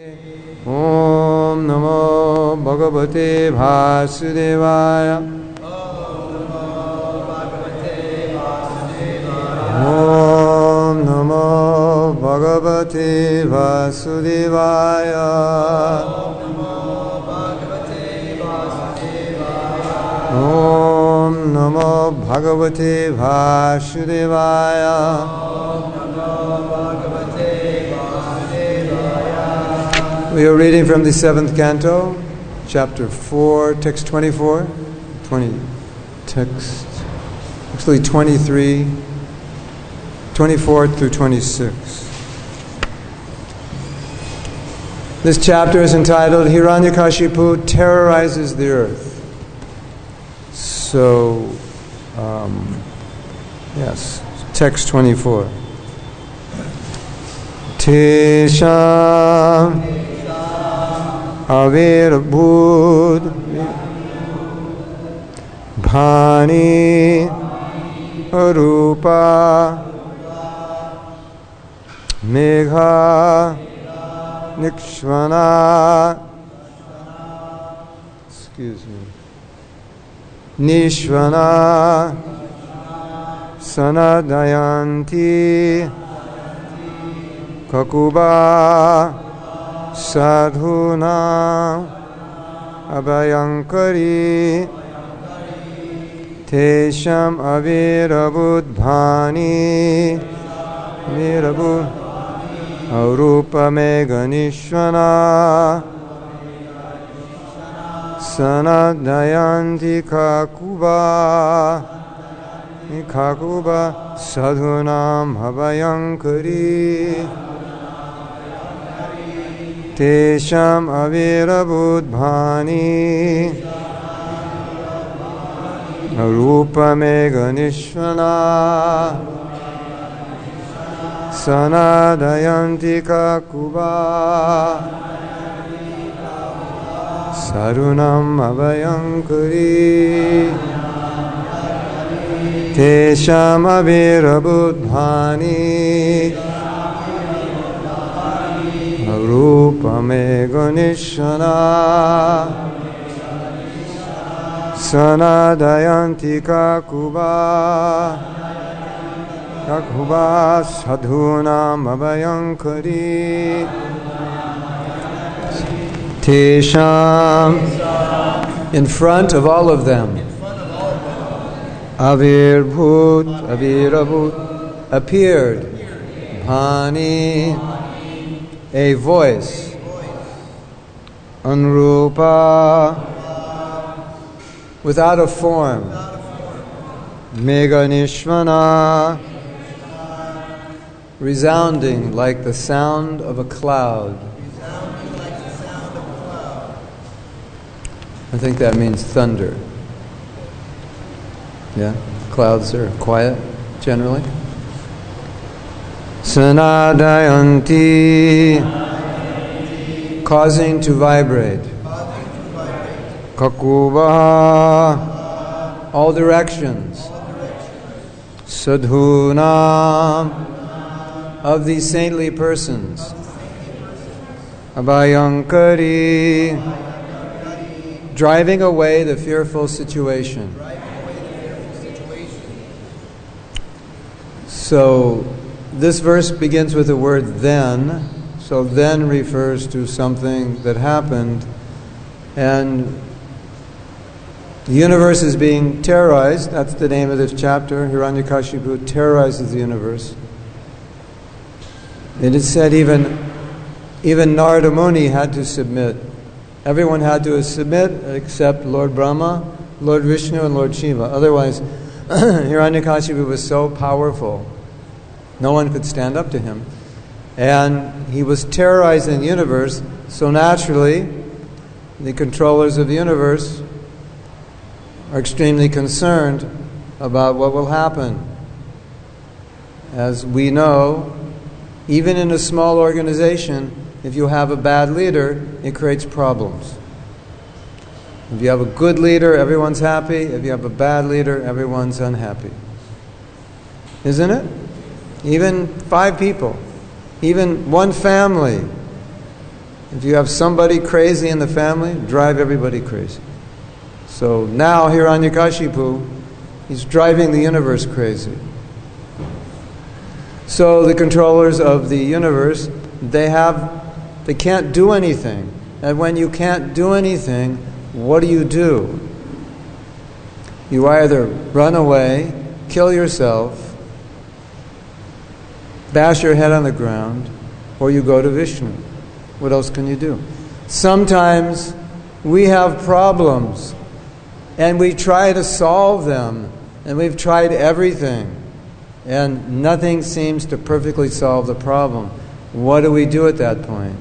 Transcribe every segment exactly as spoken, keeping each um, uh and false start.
Om Namo Bhagavate Vasudevaya. Om Namo Bhagavate Vasudevaya. Om Namo Bhagavate Vasudevaya. We are reading from the seventh canto, chapter four, text twenty-four, twenty, text, actually twenty-three, twenty-four through twenty-six. This chapter is entitled Hiranyakashipu Terrorizes the Earth. So, um, yes, text twenty-four. Tesham Avirbhud Bhani Arupa Megha Nikshvana, excuse me, Nishvana Sanadayanti Kakuba Sadhuna Abhayankari Tesham Avirabudbhani Virabud Arupa Meganishvana Sanadayanti Kakuba Kakuba Sadhunam Abhayankari Tesham Avirabudbhani Arupa Meganishvana Sanadayanti Kakuba Sarunam Abhayankari Tesham Avirabudbhani Rupa Meganishvana Sanadayanti Kakuba Kakuba Sadhunam Abhayankari Tesham, in front of all of them, Avirbhut, Avirabhut, appeared, Bhani, a voice, Anrupa, without a form, Meganishvana, resounding like the sound of a cloud. I think that means thunder. Yeah, clouds are quiet generally. Sanadayanti, causing to vibrate. Kakuba, all directions. Sadhunam, of these saintly persons. Abhayankari, driving away the fearful situation. So, this verse begins with the word then. So then refers to something that happened, and the universe is being terrorized. That's the name of this chapter. Hiranyakashipu terrorizes the universe. It is said even, even Narada Muni had to submit. Everyone had to submit except Lord Brahma, Lord Vishnu, and Lord Shiva. Otherwise, Hiranyakashipu was so powerful, no one could stand up to him. And he was terrorizing the universe, so naturally, the controllers of the universe are extremely concerned about what will happen. As we know, even in a small organization, if you have a bad leader, it creates problems. If you have a good leader, everyone's happy. If you have a bad leader, everyone's unhappy. Isn't it? Even five people, even one family, If you have somebody crazy in the family, drive everybody crazy. So now Hiranyakashipu, he's driving the universe crazy. So the controllers of the universe, they have, they can't do anything. And when you can't do anything, what do you do? You either run away, kill yourself, bash your head on the ground, or you go to Vishnu. What else can you do? Sometimes we have problems and we try to solve them, and we've tried everything and nothing seems to perfectly solve the problem. What do we do at that point?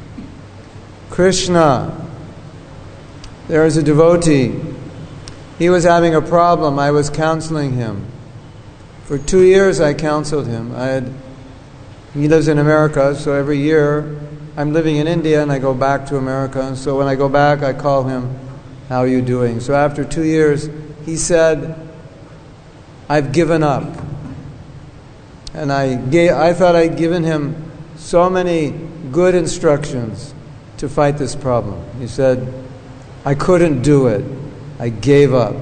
Krishna, there is a devotee. He was having a problem. I was counseling him. For two years I counseled him. I had, he lives in America, so every year I'm living in India and I go back to America. And so when I go back, I call him, how are you doing? So after two years, he said, I've given up. And I gave, I thought I'd given him so many good instructions to fight this problem. He said, I couldn't do it. I gave up.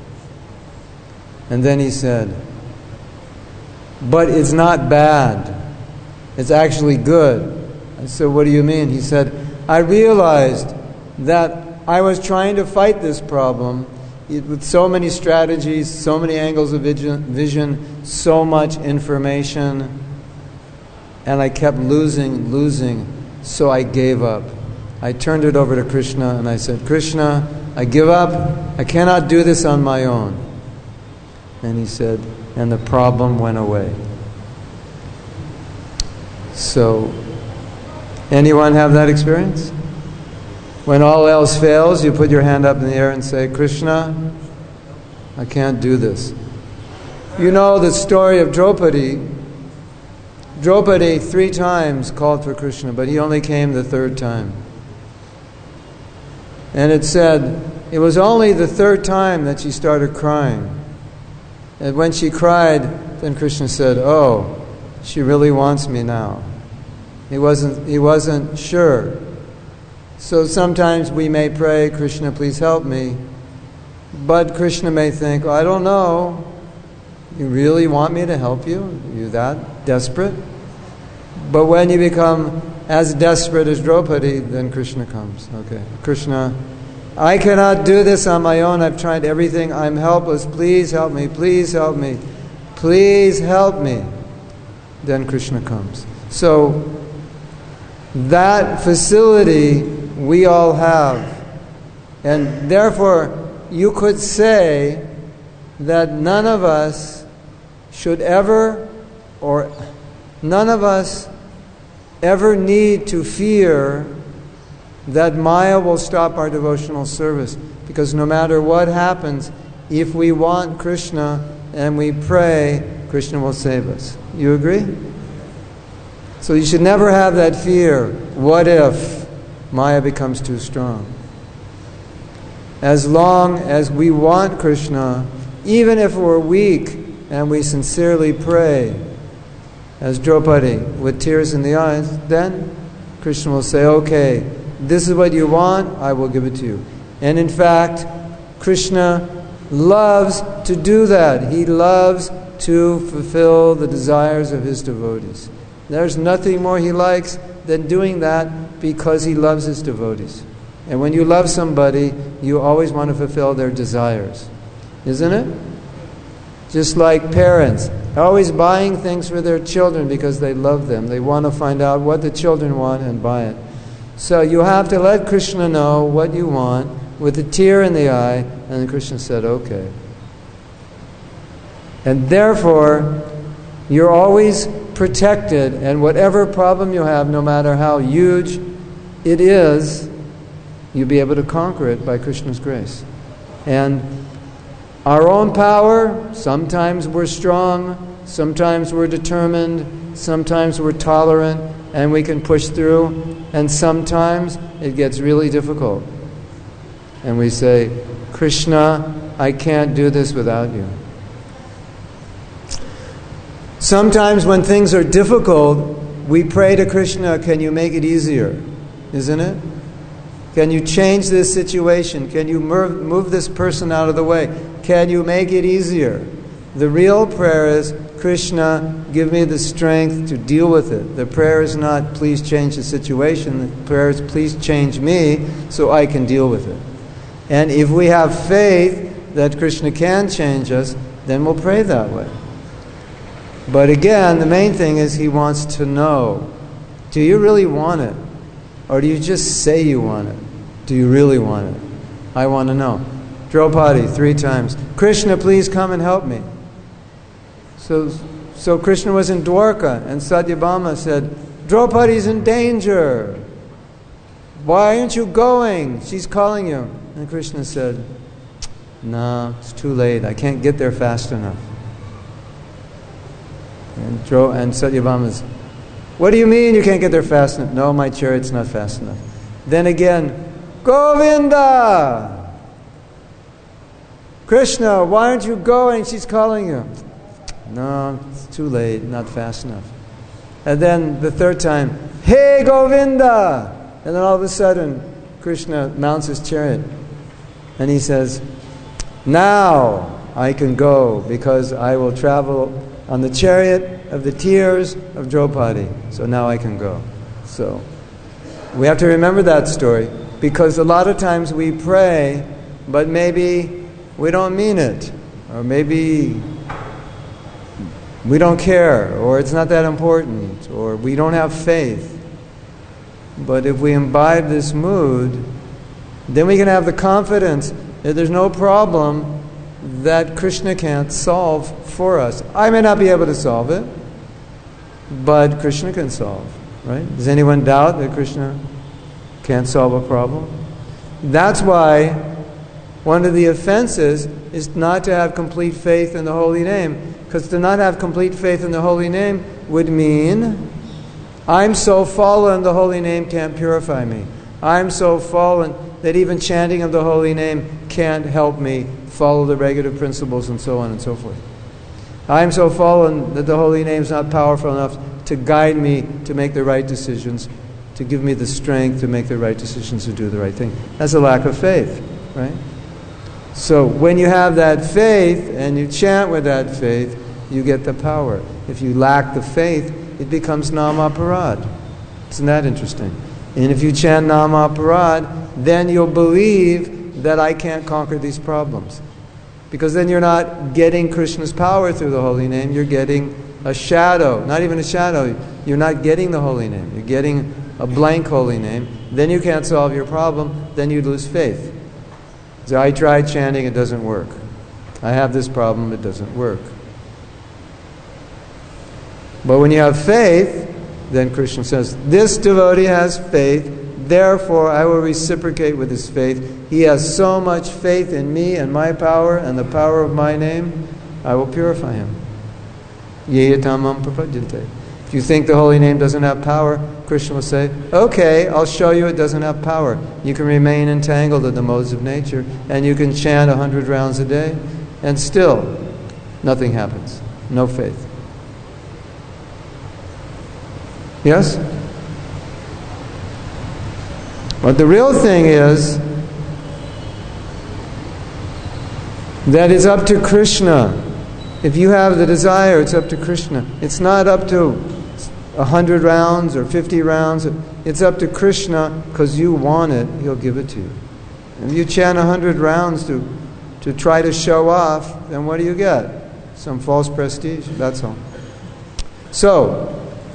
And then he said, but it's not bad. It's actually good. I said, what do you mean? He said, I realized that I was trying to fight this problem with so many strategies, so many angles of vision, so much information, and I kept losing, losing, so I gave up. I turned it over to Krishna and I said, Krishna, I give up. I cannot do this on my own. And he said, and the problem went away. So, anyone have that experience? When all else fails, you put your hand up in the air and say, Krishna, I can't do this. You know the story of Draupadi. Draupadi three times called for Krishna, but he only came the third time. And it said, it was only the third time that she started crying. And when she cried, then Krishna said, oh, she really wants me now. He wasn't, he wasn't sure. So sometimes we may pray, Krishna, please help me. But Krishna may think, well, I don't know. You really want me to help you? Are you that desperate? But when you become as desperate as Draupadi, then Krishna comes. Okay, Krishna, I cannot do this on my own. I've tried everything. I'm helpless. Please help me. Please help me. Please help me. Then Krishna comes. So that facility we all have. And therefore, you could say that none of us should ever, or none of us ever need to fear that Maya will stop our devotional service. Because no matter what happens, if we want Krishna and we pray, Krishna will save us. You agree? So you should never have that fear. What if Maya becomes too strong? As long as we want Krishna, even if we're weak and we sincerely pray, as Draupadi, with tears in the eyes, then Krishna will say, okay, this is what you want, I will give it to you. And in fact, Krishna loves to do that. He loves to fulfill the desires of his devotees. There's nothing more he likes than doing that because he loves his devotees. And when you love somebody, you always want to fulfill their desires. Isn't it? Just like parents, always buying things for their children because they love them. They want to find out what the children want and buy it. So you have to let Krishna know what you want with a tear in the eye, and then Krishna said, okay. And therefore, you're always protected, and whatever problem you have, no matter how huge it is, you'll be able to conquer it by Krishna's grace. And our own power, sometimes we're strong, sometimes we're determined, sometimes we're tolerant, and we can push through, and sometimes it gets really difficult. And we say, Krishna, I can't do this without you. Sometimes when things are difficult, we pray to Krishna, can you make it easier? isn't it? Can you change this situation? Can you move, move this person out of the way? Can you make it easier? The real prayer is, Krishna, give me the strength to deal with it. The prayer is not, please change the situation. The prayer is, please change me so I can deal with it. And if we have faith that Krishna can change us, then we'll pray that way. But again, the main thing is he wants to know, do you really want it? Or do you just say you want it? Do you really want it? I want to know. Draupadi, three times, Krishna, please come and help me. So, so Krishna was in Dwarka, and Satyabhama said, Draupadi's in danger. Why aren't you going? She's calling you. And Krishna said, no, it's too late. I can't get there fast enough. And, Dro- and Satyabhama's, what do you mean you can't get there fast enough? No, my chariot's not fast enough. Then again, Govinda! Krishna, why aren't you going? She's calling you. No, it's too late, not fast enough. And then the third time, hey Govinda! And then all of a sudden, Krishna mounts his chariot. And he says, now I can go because I will travel on the chariot of the tears of Draupadi. So now I can go. So we have to remember that story, because a lot of times we pray, but maybe we don't mean it. Or maybe we don't care, or it's not that important, or we don't have faith. But if we imbibe this mood, then we can have the confidence that there's no problem that Krishna can't solve for us. I may not be able to solve it, but Krishna can solve, right? Does anyone doubt that Krishna can't solve a problem? That's why one of the offenses is not to have complete faith in the holy name. Because to not have complete faith in the holy name would mean, I'm so fallen the holy name can't purify me. I'm so fallen that even chanting of the holy name can't help me follow the regulative principles, and so on and so forth. I'm so fallen that the holy name is not powerful enough to guide me to make the right decisions, to give me the strength to make the right decisions, to do the right thing. That's a lack of faith, right? So when you have that faith and you chant with that faith, you get the power. If you lack the faith, it becomes Namaparad. Isn't that interesting? And if you chant Namaparad, then you'll believe that I can't conquer these problems. Because then you're not getting Krishna's power through the holy name, you're getting a shadow. Not even a shadow. You're not getting the holy name. You're getting a blank holy name. Then you can't solve your problem. Then you lose faith. So I tried chanting, it doesn't work. I have this problem, it doesn't work. But when you have faith, then Krishna says, this devotee has faith, therefore I will reciprocate with his faith. He has so much faith in me and my power and the power of my name, I will purify him. Yeyatamam prapajyante. If you think the holy name doesn't have power, Krishna will say, okay, I'll show you it doesn't have power. You can remain entangled in the modes of nature, and you can chant a hundred rounds a day, and still nothing happens. No faith. Yes? But the real thing is that it's up to Krishna. If you have the desire, it's up to Krishna. It's not up to a hundred rounds or fifty rounds. It's up to Krishna, because you want it, he'll give it to you. If you chant a hundred rounds to, to try to show off, then what do you get? Some false prestige, that's all. So,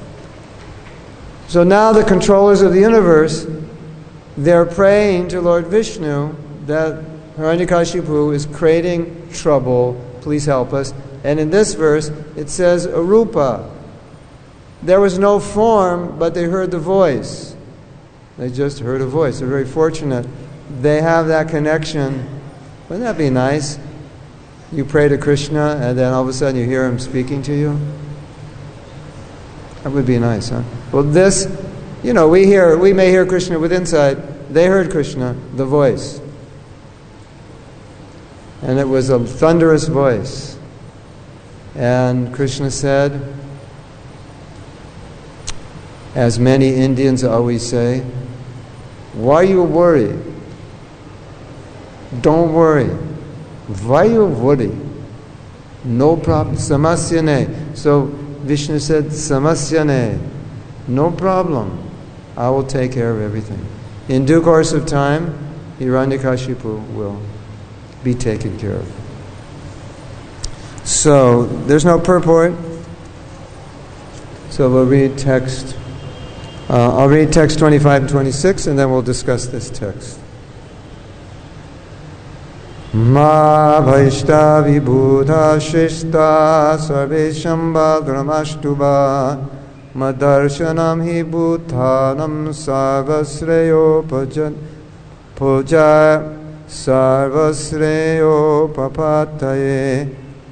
so now the controllers of the universe, they're praying to Lord Vishnu that Hiranyakashipu is creating trouble, please help us. And in this verse, it says, Arupa. There was no form, but they heard the voice. They just heard a voice. They're very fortunate. They have that connection. Wouldn't that be nice? You pray to Krishna, and then all of a sudden you hear him speaking to you. That would be nice, huh? Well, this, you know, we hear, we may hear Krishna with insight. They heard Krishna, the voice. And it was a thunderous voice. And Krishna said, as many Indians always say, Why you worry? Don't worry. Why you worry? No problem. Samasyane. So Vishnu said, Samasyane. No problem. I will take care of everything. In due course of time, Hiranyakashipu will be taken care of. So, there's no purport. So we'll read text. Uh, I'll read text twenty-five and twenty-six, and then we'll discuss this text. Ma bhaishta vibhuta shishta sarvesham bhadramashtuba madarshanam hi bhutanam sarvasreyo puja sarvasreyo papataye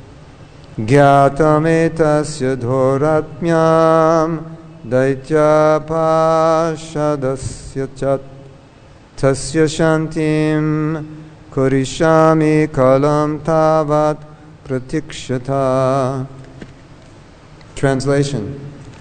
gyatametasya dhoratmyam daitya pashadasya chat tasya shantim kurishami kalam tavat pratikshata. Translation.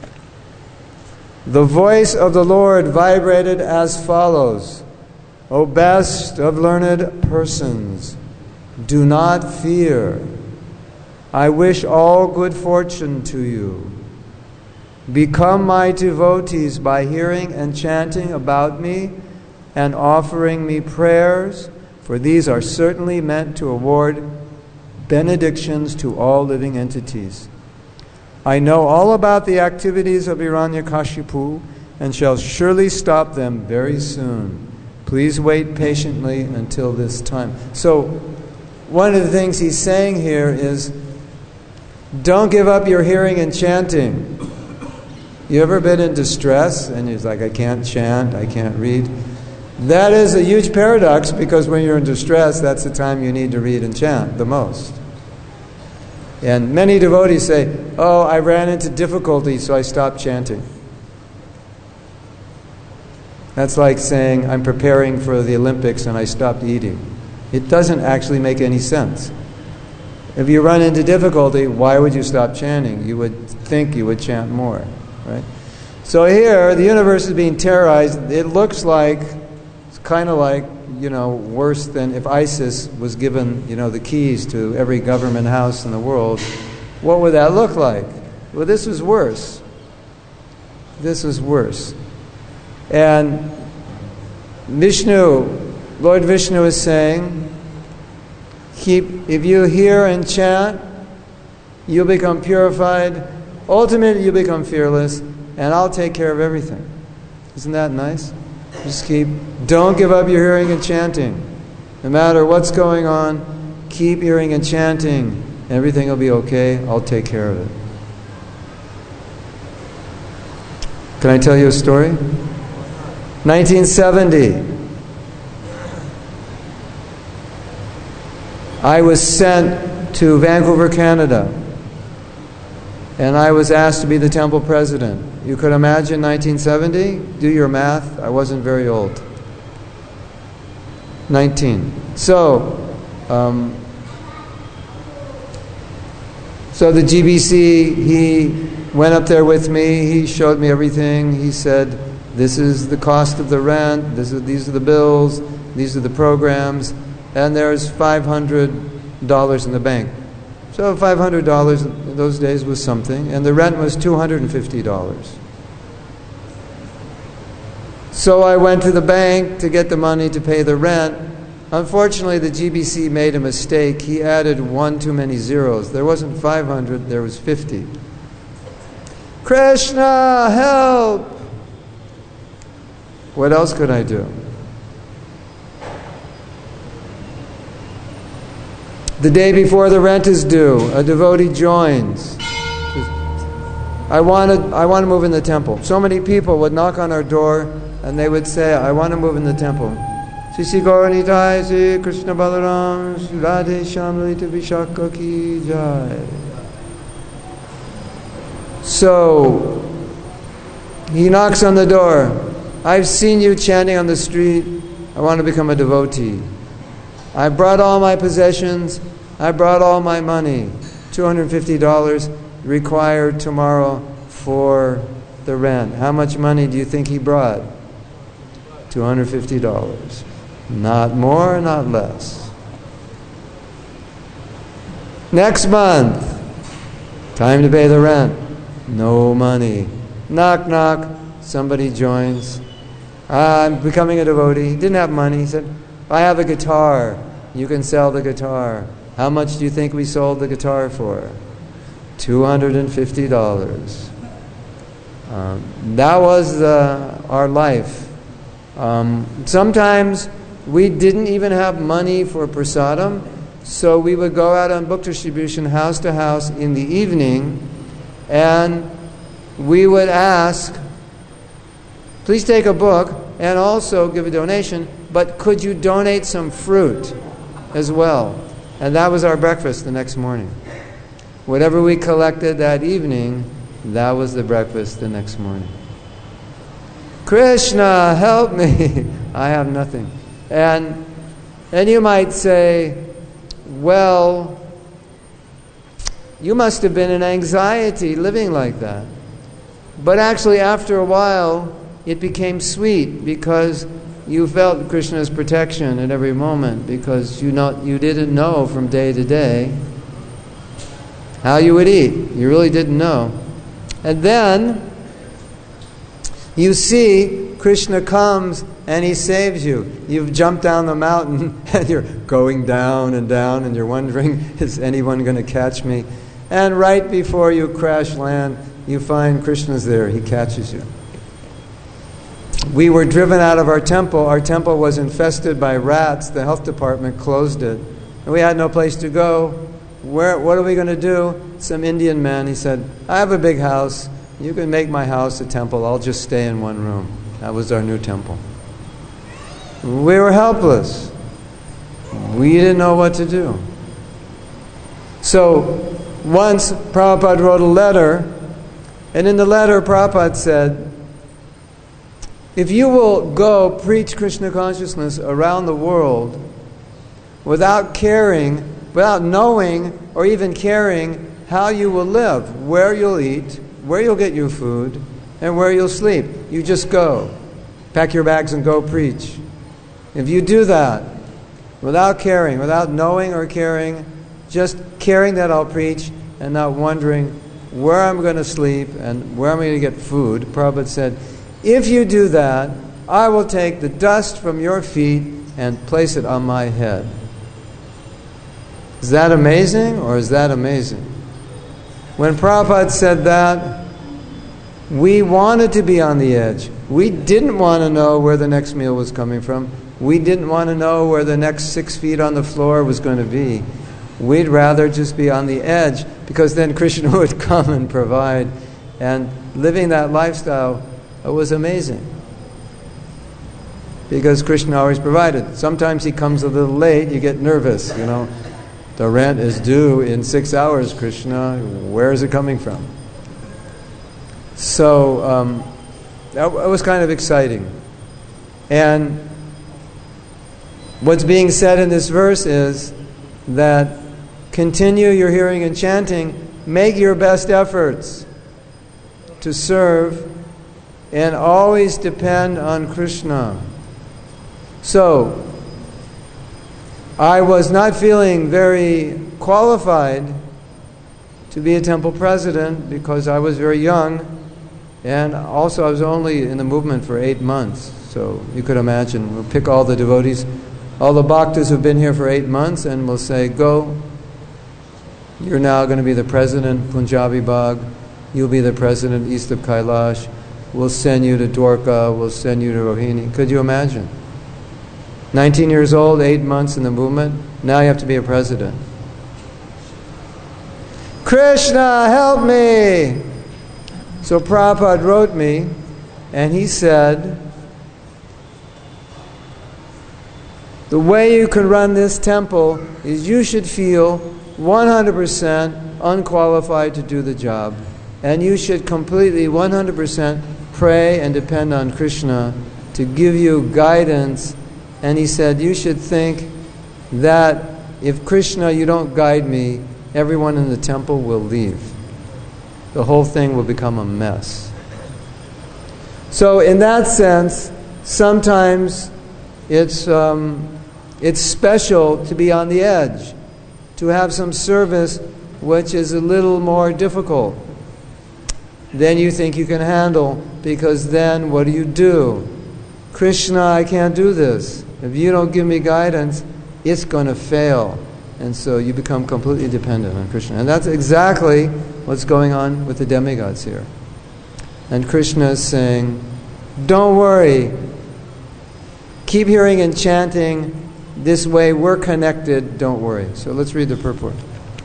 The voice of the Lord vibrated as follows: O best of learned persons, do not fear. I wish all good fortune to you. Become my devotees by hearing and chanting about me and offering me prayers, for these are certainly meant to award benedictions to all living entities. I know all about the activities of Hiranyakashipu and shall surely stop them very soon. Please wait patiently until this time. So, one of the things he's saying here is, don't give up your hearing and chanting. You ever been in distress and you're like, I can't chant, I can't read? That is a huge paradox, because when you're in distress, that's the time you need to read and chant the most. And many devotees say, oh, I ran into difficulty, so I stopped chanting. That's like saying, I'm preparing for the Olympics and I stopped eating. It doesn't actually make any sense. If you run into difficulty, why would you stop chanting? You would think you would chant more, right? So here, the universe is being terrorized. It looks like, it's kind of like, you know, worse than if ISIS was given, you know, the keys to every government house in the world. What would that look like? Well, this was worse. This was worse. And Vishnu, Lord Vishnu is saying, keep, if you hear and chant, you'll become purified. Ultimately, you become fearless, and I'll take care of everything. Isn't that nice? Just keep, don't give up your hearing and chanting. No matter what's going on, keep hearing and chanting. Everything will be okay. I'll take care of it. Can I tell you a story? nineteen seventy. I was sent to Vancouver, Canada, and I was asked to be the temple president. You could imagine nineteen seventy? Do your math. I wasn't very old. nineteen. So, um, so the G B C, he went up there with me. He showed me everything. He said, this is the cost of the rent. This is, these are the bills. These are the programs. And there's five hundred dollars in the bank. So five hundred dollars in those days was something, and the rent was two hundred fifty dollars. So I went to the bank to get the money to pay the rent. Unfortunately, the G B C made a mistake. He added one too many zeros. There wasn't five hundred, there was fifty. Krishna, help! What else could I do? The day before the rent is due, a devotee joins. I want to, I want to move in the temple. So many people would knock on our door and they would say, I want to move in the temple. Shri Shri Gauranitai, Shri Krishna Balaram, Shri Radhe Shamlalita Vishaka Ki Jai. So, he knocks on the door. I've seen you chanting on the street. I want to become a devotee. I brought all my possessions. I brought all my money. two hundred fifty dollars required tomorrow for the rent. How much money do you think he brought? two hundred fifty dollars. Not more, not less. Next month, time to pay the rent. No money. Knock, knock. Somebody joins. I'm becoming a devotee. Didn't have money. He said, I have a guitar. You can sell the guitar. How much do you think we sold the guitar for? two hundred fifty dollars. Um, that was uh, our life. Um, sometimes we didn't even have money for prasadam, so we would go out on book distribution house to house in the evening, and we would ask, please take a book and also give a donation, but could you donate some fruit as well? And that was our breakfast the next morning. Whatever we collected that evening, that was the breakfast the next morning. Krishna, help me. I have nothing. And, and you might say, well, you must have been in anxiety living like that. But actually, after a while, it became sweet because you felt Krishna's protection at every moment, because you not, you didn't know from day to day how you would eat. You really didn't know. And then you see Krishna comes and he saves you. You've jumped down the mountain and you're going down and down and you're wondering, is anyone going to catch me? And right before you crash land, you find Krishna's there. He catches you. We were driven out of our temple. Our temple was infested by rats. The health department closed it. And we had no place to go. Where, what are we going to do? Some Indian man, he said, I have a big house. You can make my house a temple. I'll just stay in one room. That was our new temple. We were helpless. We didn't know what to do. So once Prabhupada wrote a letter, and in the letter Prabhupada said, if you will go preach Krishna consciousness around the world without caring, without knowing or even caring how you will live, where you'll eat, where you'll get your food, and where you'll sleep, you just go. Pack your bags and go preach. If you do that without caring, without knowing or caring, just caring that I'll preach and not wondering where I'm going to sleep and where I'm going to get food, Prabhupada said, if you do that, I will take the dust from your feet and place it on my head. Is that amazing, or is that amazing? When Prabhupada said that, we wanted to be on the edge. We didn't want to know where the next meal was coming from. We didn't want to know where the next six feet on the floor was going to be. We'd rather just be on the edge, because then Krishna would come and provide. And living that lifestyle, it was amazing, because Krishna always provided. Sometimes he comes a little late, you get nervous, you know. The rent is due in six hours, Krishna. Where is it coming from? So um, that was kind of exciting. And what's being said in this verse is that continue your hearing and chanting, make your best efforts to serve, and always depend on Krishna. So, I was not feeling very qualified to be a temple president because I was very young, and also I was only in the movement for eight months. So you could imagine, we'll pick all the devotees, all the bhaktas who've been here for eight months, and we'll say, go, you're now going to be the president, Punjabi Bagh, you'll be the president, east of Kailash, we'll send you to Dwarka, we'll send you to Rohini. Could you imagine? nineteen years old, eight months in the movement, now you have to be a president. Krishna, help me! So Prabhupada wrote me, and he said, the way you can run this temple is you should feel one hundred percent unqualified to do the job. And you should completely, one hundred percent pray and depend on Krishna to give you guidance. And he said, you should think that if Krishna, you don't guide me, everyone in the temple will leave. The whole thing will become a mess. So in that sense, sometimes it's, um, it's special to be on the edge, to have some service which is a little more difficult than you think you can handle, because then what do you do? Krishna, I can't do this. If you don't give me guidance, it's going to fail. And so you become completely dependent on Krishna. And that's exactly what's going on with the demigods here. And Krishna is saying, don't worry. Keep hearing and chanting. This way we're connected. Don't worry. So let's read the purport.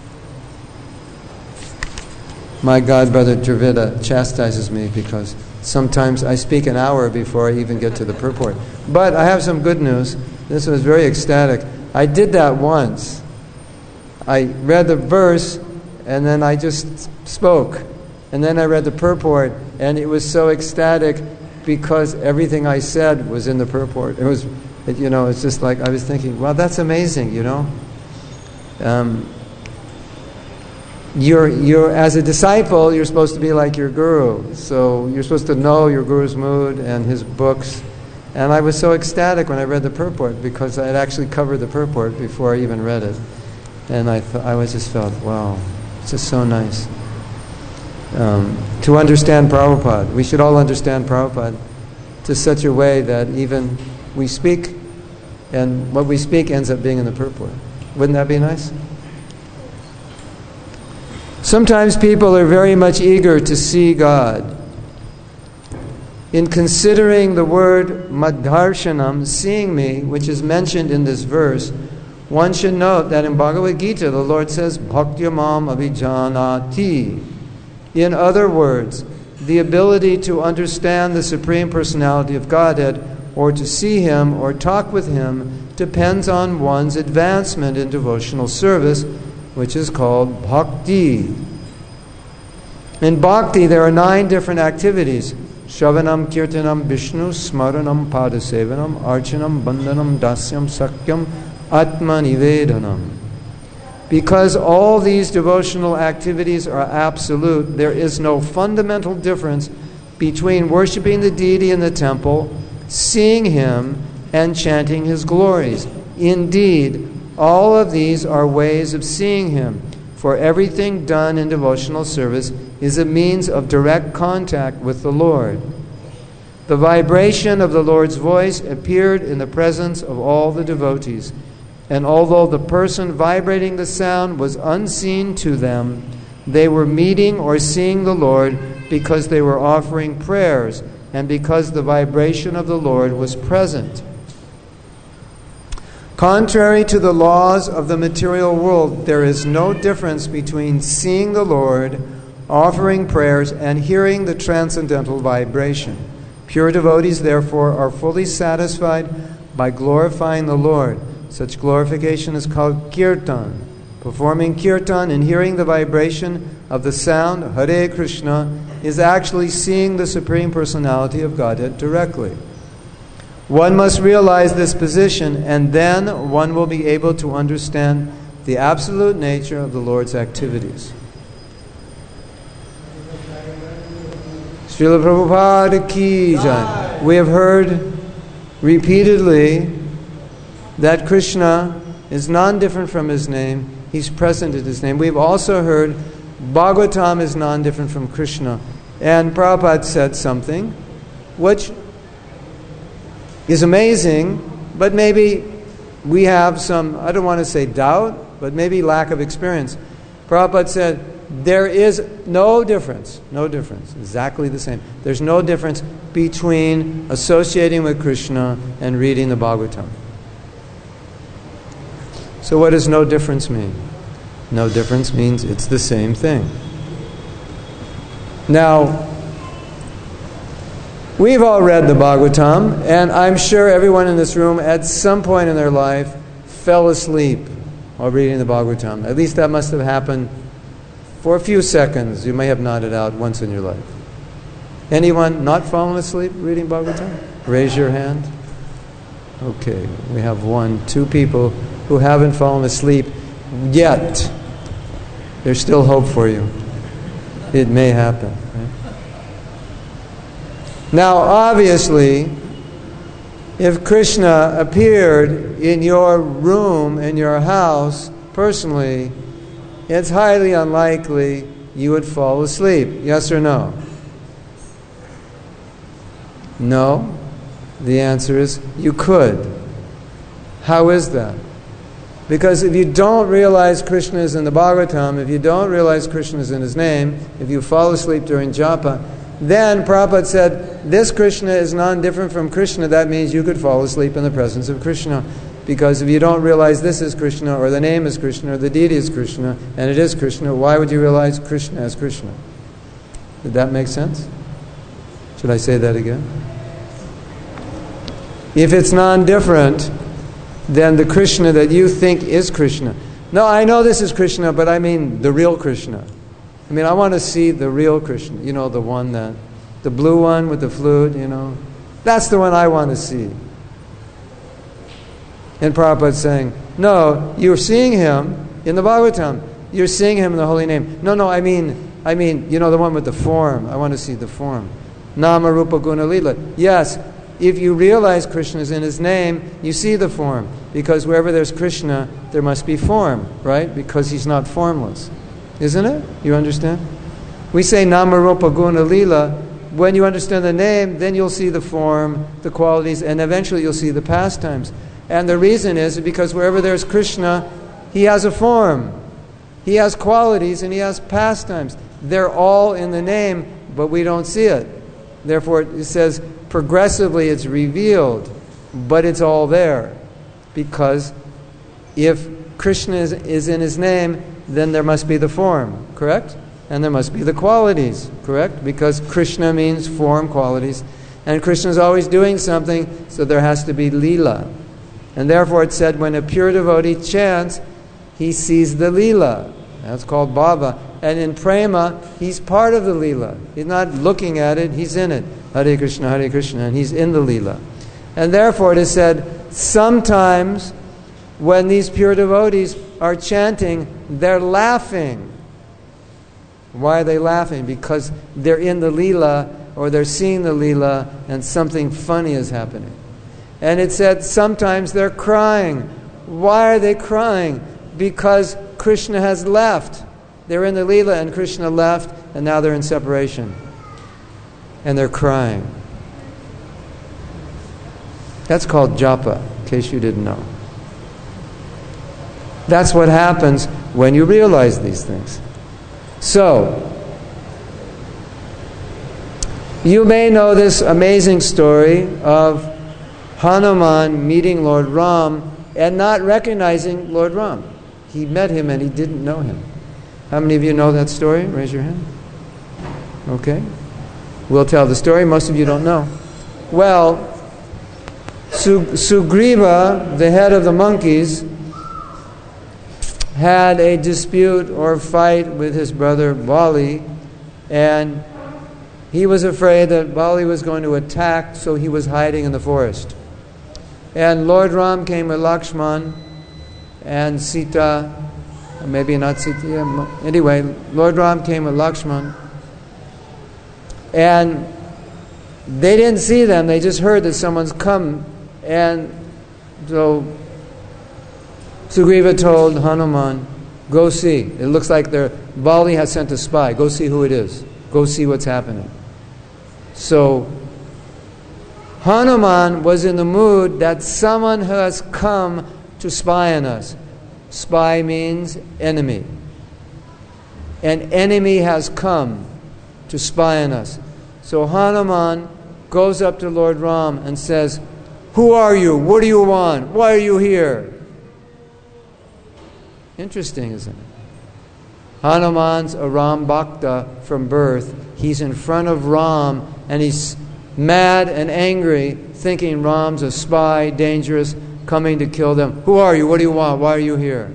My god brother Dravida chastises me because sometimes I speak an hour before I even get to the purport. But I have some good news. This was very ecstatic. I did that once. I read the verse and then I just spoke. And then I read the purport and it was so ecstatic because everything I said was in the purport. It was, it, you know, it's just like I was thinking, wow, that's amazing, you know. Um, You're, you're, as a disciple, you're supposed to be like your guru. So you're supposed to know your guru's mood and his books. And I was so ecstatic when I read the purport because I had actually covered the purport before I even read it. And I, th- I was just felt, wow, it's just so nice. Um, to understand Prabhupada, we should all understand Prabhupada to such a way that even we speak, and what we speak ends up being in the purport. Wouldn't that be nice? Sometimes people are very much eager to see God. In considering the word madharshanam, seeing me, which is mentioned in this verse, one should note that in Bhagavad Gita the Lord says, bhaktyamam abhijanati. In other words, the ability to understand the Supreme Personality of Godhead, or to see Him or talk with Him, depends on one's advancement in devotional service, which is called bhakti. In bhakti, there are nine different activities. Shavanam, Kirtanam, Vishnu, Smaranam, Padasevanam, Archanam, Bandhanam, Dasyam, Sakyam, Atma Nivedanam. Because all these devotional activities are absolute, there is no fundamental difference between worshiping the deity in the temple, seeing Him, and chanting His glories. Indeed, all of these are ways of seeing Him, for everything done in devotional service is a means of direct contact with the Lord. The vibration of the Lord's voice appeared in the presence of all the devotees, and although the person vibrating the sound was unseen to them, they were meeting or seeing the Lord because they were offering prayers and because the vibration of the Lord was present. Contrary to the laws of the material world, there is no difference between seeing the Lord, offering prayers, and hearing the transcendental vibration. Pure devotees, therefore, are fully satisfied by glorifying the Lord. Such glorification is called kirtan. Performing kirtan and hearing the vibration of the sound, Hare Krishna, is actually seeing the Supreme Personality of Godhead directly. One must realize this position, and then one will be able to understand the absolute nature of the Lord's activities. Srila Prabhupada ki jai. We have heard repeatedly that Krishna is non-different from His name. He's present in His name. We've also heard Bhagavatam is non-different from Krishna. And Prabhupada said something which is amazing, but maybe we have some, I don't want to say doubt, but maybe lack of experience. Prabhupada said, there is no difference, no difference, exactly the same. There's no difference between associating with Krishna and reading the Bhagavatam. So what does no difference mean? No difference means it's the same thing. Now, we've all read the Bhagavatam, and I'm sure everyone in this room at some point in their life fell asleep while reading the Bhagavatam. At least that must have happened for a few seconds. You may have nodded out once in your life. Anyone not fallen asleep reading Bhagavatam? Raise your hand. Okay, we have one, two people who haven't fallen asleep yet. There's still hope for you. It may happen. Right? Now, obviously, If Krishna appeared in your room, in your house, personally, it's highly unlikely you would fall asleep. Yes or no? No. The answer is you could. How is that? Because if you don't realize Krishna is in the Bhagavatam, if you don't realize Krishna is in his name, if you fall asleep during japa, then Prabhupada said, this Krishna is non-different from Krishna. That means you could fall asleep in the presence of Krishna. Because if you don't realize this is Krishna, or the name is Krishna, or the deity is Krishna, and it is Krishna, why would you realize Krishna as Krishna? Did that make sense? Should I say that again? If it's non-different, then the Krishna that you think is Krishna. No, I know this is Krishna, but I mean the real Krishna. I mean, I want to see the real Krishna. You know, the one that, the blue one with the flute, you know. That's the one I want to see. And Prabhupada's saying, no, you're seeing him in the Bhagavatam. You're seeing him in the holy name. No, no, I mean, I mean, you know, the one with the form. I want to see the form. Nama Rupa Guna Lila. Yes, if you realize Krishna is in his name, you see the form. Because wherever there's Krishna, there must be form, right? Because he's not formless. Isn't it? You understand? We say Nama Rupa Guna Lila. When you understand the name, then you'll see the form, the qualities, and eventually you'll see the pastimes. And the reason is because wherever there's Krishna, he has a form. He has qualities and he has pastimes. They're all in the name, but we don't see it. Therefore, it says progressively it's revealed, but it's all there. Because if Krishna is, is in his name, then there must be the form, correct? And there must be the qualities, correct? Because Krishna means form, qualities. And Krishna is always doing something, so there has to be lila. And therefore it said when a pure devotee chants, he sees the lila. That's called bhava. And in prema, he's part of the lila. He's not looking at it, he's in it. Hare Krishna, Hare Krishna, and he's in the lila. And therefore it is said, sometimes when these pure devotees are chanting, they're laughing. Why are they laughing? Because they're in the lila, or they're seeing the lila, and something funny is happening. And it said sometimes they're crying. Why are they crying? Because Krishna has left. They're in the lila and Krishna left, and now they're in separation. And they're crying. That's called japa, in case you didn't know. That's what happens when you realize these things. So, you may know this amazing story of Hanuman meeting Lord Ram and not recognizing Lord Ram. He met him and he didn't know him. How many of you know that story? Raise your hand. Okay. We'll tell the story. Most of you don't know. Well, Sugriva, the head of the monkeys, had a dispute or fight with his brother Bali, and he was afraid that Bali was going to attack, so he was hiding in the forest. And Lord Ram came with Lakshman and Sita, maybe not Sita, yeah, anyway, Lord Ram came with Lakshman, and they didn't see them, they just heard that someone's come, and so Sugriva told Hanuman, go see. It looks like they're, Bali has sent a spy. Go see who it is. Go see what's happening. So Hanuman was in the mood that someone has come to spy on us. Spy means enemy. An enemy has come to spy on us. So Hanuman goes up to Lord Ram and says, who are you? What do you want? Why are you here? Interesting, isn't it? Hanuman's a Ram Bhakta from birth. He's in front of Ram and he's mad and angry, thinking Ram's a spy, dangerous, coming to kill them. Who are you? What do you want? Why are you here?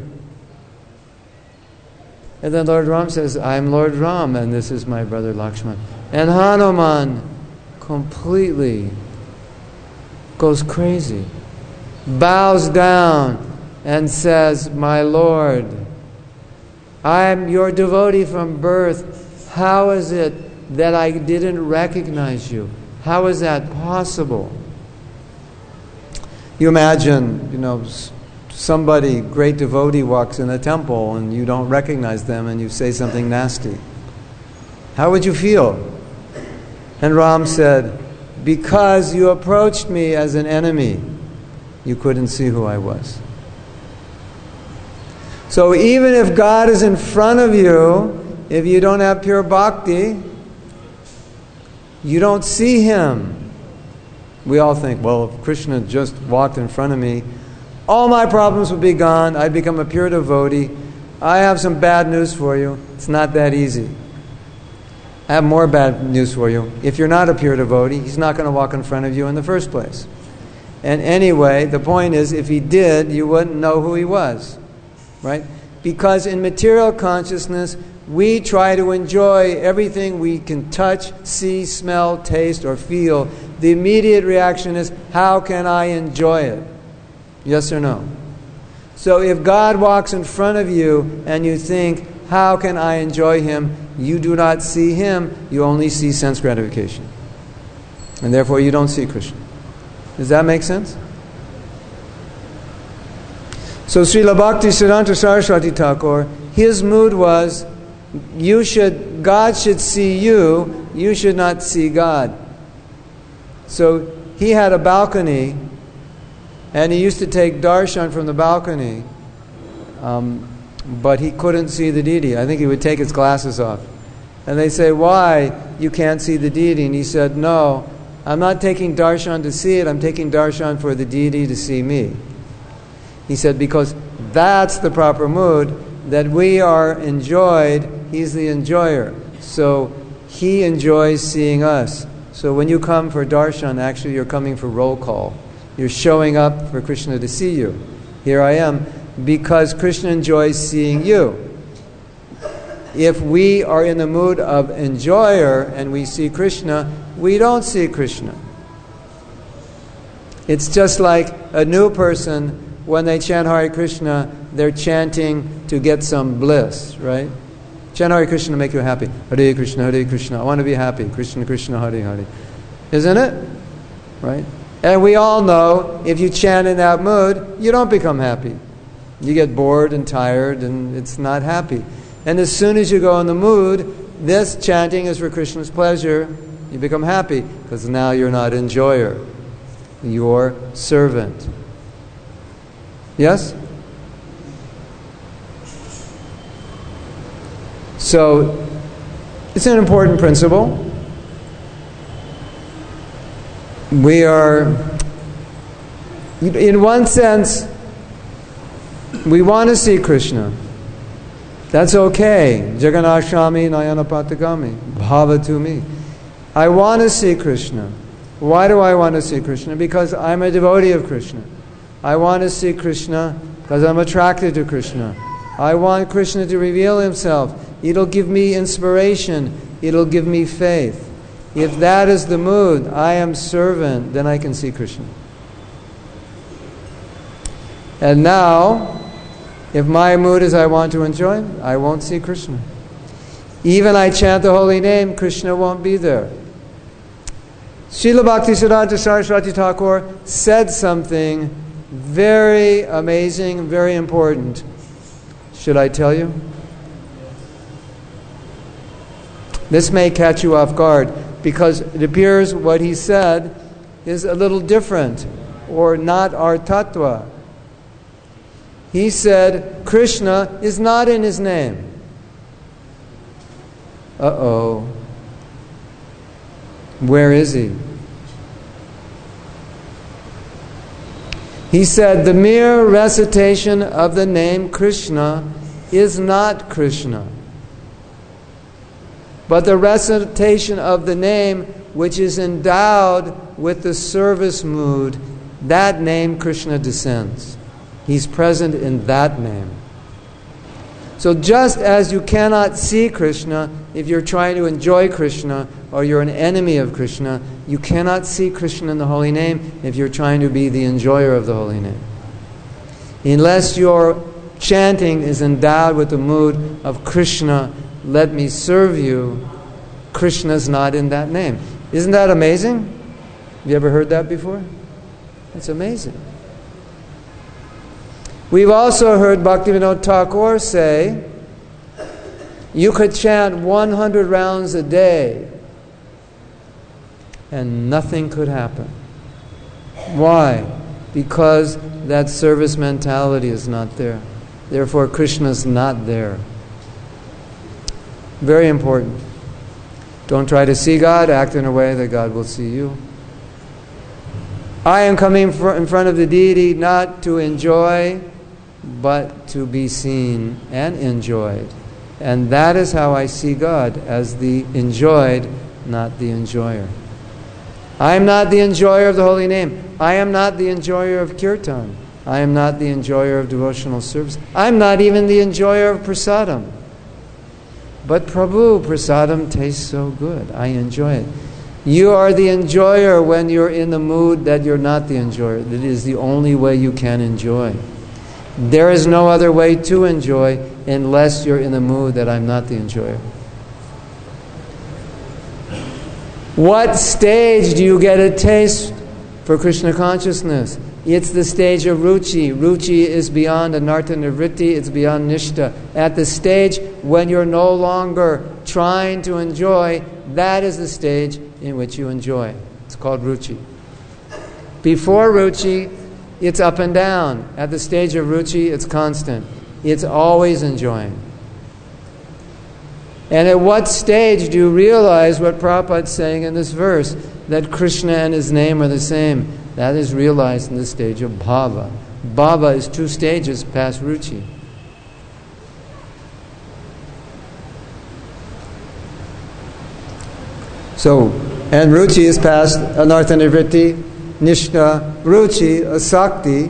And then Lord Ram says, I'm Lord Ram and this is my brother Lakshman. And Hanuman completely goes crazy, bows down and says, my Lord, I'm your devotee from birth. How is it that I didn't recognize you? How is that possible? You imagine, you know, somebody, great devotee, walks in a temple and you don't recognize them and you say something nasty. How would you feel? And Ram said, because you approached me as an enemy, you couldn't see who I was. So even if God is in front of you, if you don't have pure bhakti, you don't see Him. We all think, well, if Krishna just walked in front of me, all my problems would be gone. I'd become a pure devotee. I have some bad news for you. It's not that easy. I have more bad news for you. If you're not a pure devotee, He's not going to walk in front of you in the first place. And anyway, the point is, if He did, you wouldn't know who He was. Right? Because in material consciousness, we try to enjoy everything we can touch, see, smell, taste, or feel. The immediate reaction is, how can I enjoy it? Yes or no? So if God walks in front of you and you think, how can I enjoy Him? You do not see Him, you only see sense gratification. And therefore you don't see Krishna. Does that make sense? So Srila Bhaktisiddhanta Saraswati Thakur, his mood was, you should, God should see you, you should not see God. So he had a balcony, and he used to take darshan from the balcony, um, but he couldn't see the deity. I think he would take his glasses off. And they say, why? You can't see the deity. And he said, no, I'm not taking darshan to see it, I'm taking darshan for the deity to see me. He said, because that's the proper mood, that we are enjoyed, He's the enjoyer. So He enjoys seeing us. So when you come for darshan, actually you're coming for roll call. You're showing up for Krishna to see you. Here I am, because Krishna enjoys seeing you. If we are in the mood of enjoyer and we see Krishna, we don't see Krishna. It's just like a new person, when they chant Hare Krishna, they're chanting to get some bliss, right? Chant Hare Krishna to make you happy. Hare Krishna, Hare Krishna. I want to be happy. Krishna, Krishna, Hare Hare. Isn't it? Right? And we all know, if you chant in that mood, you don't become happy. You get bored and tired, and it's not happy. And as soon as you go in the mood, this chanting is for Krishna's pleasure, you become happy, because now you're not enjoyer. You're servant. Yes? So, it's an important principle. We are, in one sense, we want to see Krishna. That's okay. Jaganashami Nayana Patagami. Bhava to me. I want to see Krishna. Why do I want to see Krishna? Because I'm a devotee of Krishna. I want to see Krishna because I'm attracted to Krishna. I want Krishna to reveal Himself. It'll give me inspiration. It'll give me faith. If that is the mood, I am servant, then I can see Krishna. And now, if my mood is I want to enjoy, I won't see Krishna. Even I chant the holy name, Krishna won't be there. Srila Bhaktisiddhanta Saraswati Thakur said something very amazing, very important. Should I tell you? This may catch you off guard, because it appears what he said is a little different, or not our tattva. He said Krishna is not in his name. Uh-oh. Where is he? He said the mere recitation of the name Krishna is not Krishna. But the recitation of the name which is endowed with the service mood, that name Krishna descends. He's present in that name. So just as you cannot see Krishna if you're trying to enjoy Krishna or you're an enemy of Krishna, you cannot see Krishna in the holy name if you're trying to be the enjoyer of the holy name. Unless your chanting is endowed with the mood of Krishna, let me serve you, Krishna's not in that name. Isn't that amazing? Have you ever heard that before? It's amazing. We've also heard Bhaktivinoda Thakur say, you could chant one hundred rounds a day and nothing could happen. Why? Because that service mentality is not there. Therefore, Krishna is not there. Very important. Don't try to see God, act in a way that God will see you. I am coming in front of the deity not to enjoy, but to be seen and enjoyed. And that is how I see God, as the enjoyed, not the enjoyer. I am not the enjoyer of the holy name. I am not the enjoyer of kirtan. I am not the enjoyer of devotional service. I'm not even the enjoyer of prasadam. But Prabhu, prasadam tastes so good. I enjoy it. You are the enjoyer when you're in the mood that you're not the enjoyer. That is the only way you can enjoy. There is no other way to enjoy unless you're in the mood that I'm not the enjoyer. What stage do you get a taste for Krishna consciousness? It's the stage of ruchi. Ruchi is beyond anartha nivritti, it's beyond nishta. At the stage when you're no longer trying to enjoy, that is the stage in which you enjoy. It's called ruchi. Before ruchi, it's up and down. At the stage of ruchi, it's constant. It's always enjoying. And at what stage do you realize what Prabhupada is saying in this verse, that Krishna and His name are the same? That is realized in the stage of bhava. Bhava is two stages past ruchi. So, and ruchi is past anartha nivritti, nishta, ruchi, asakti.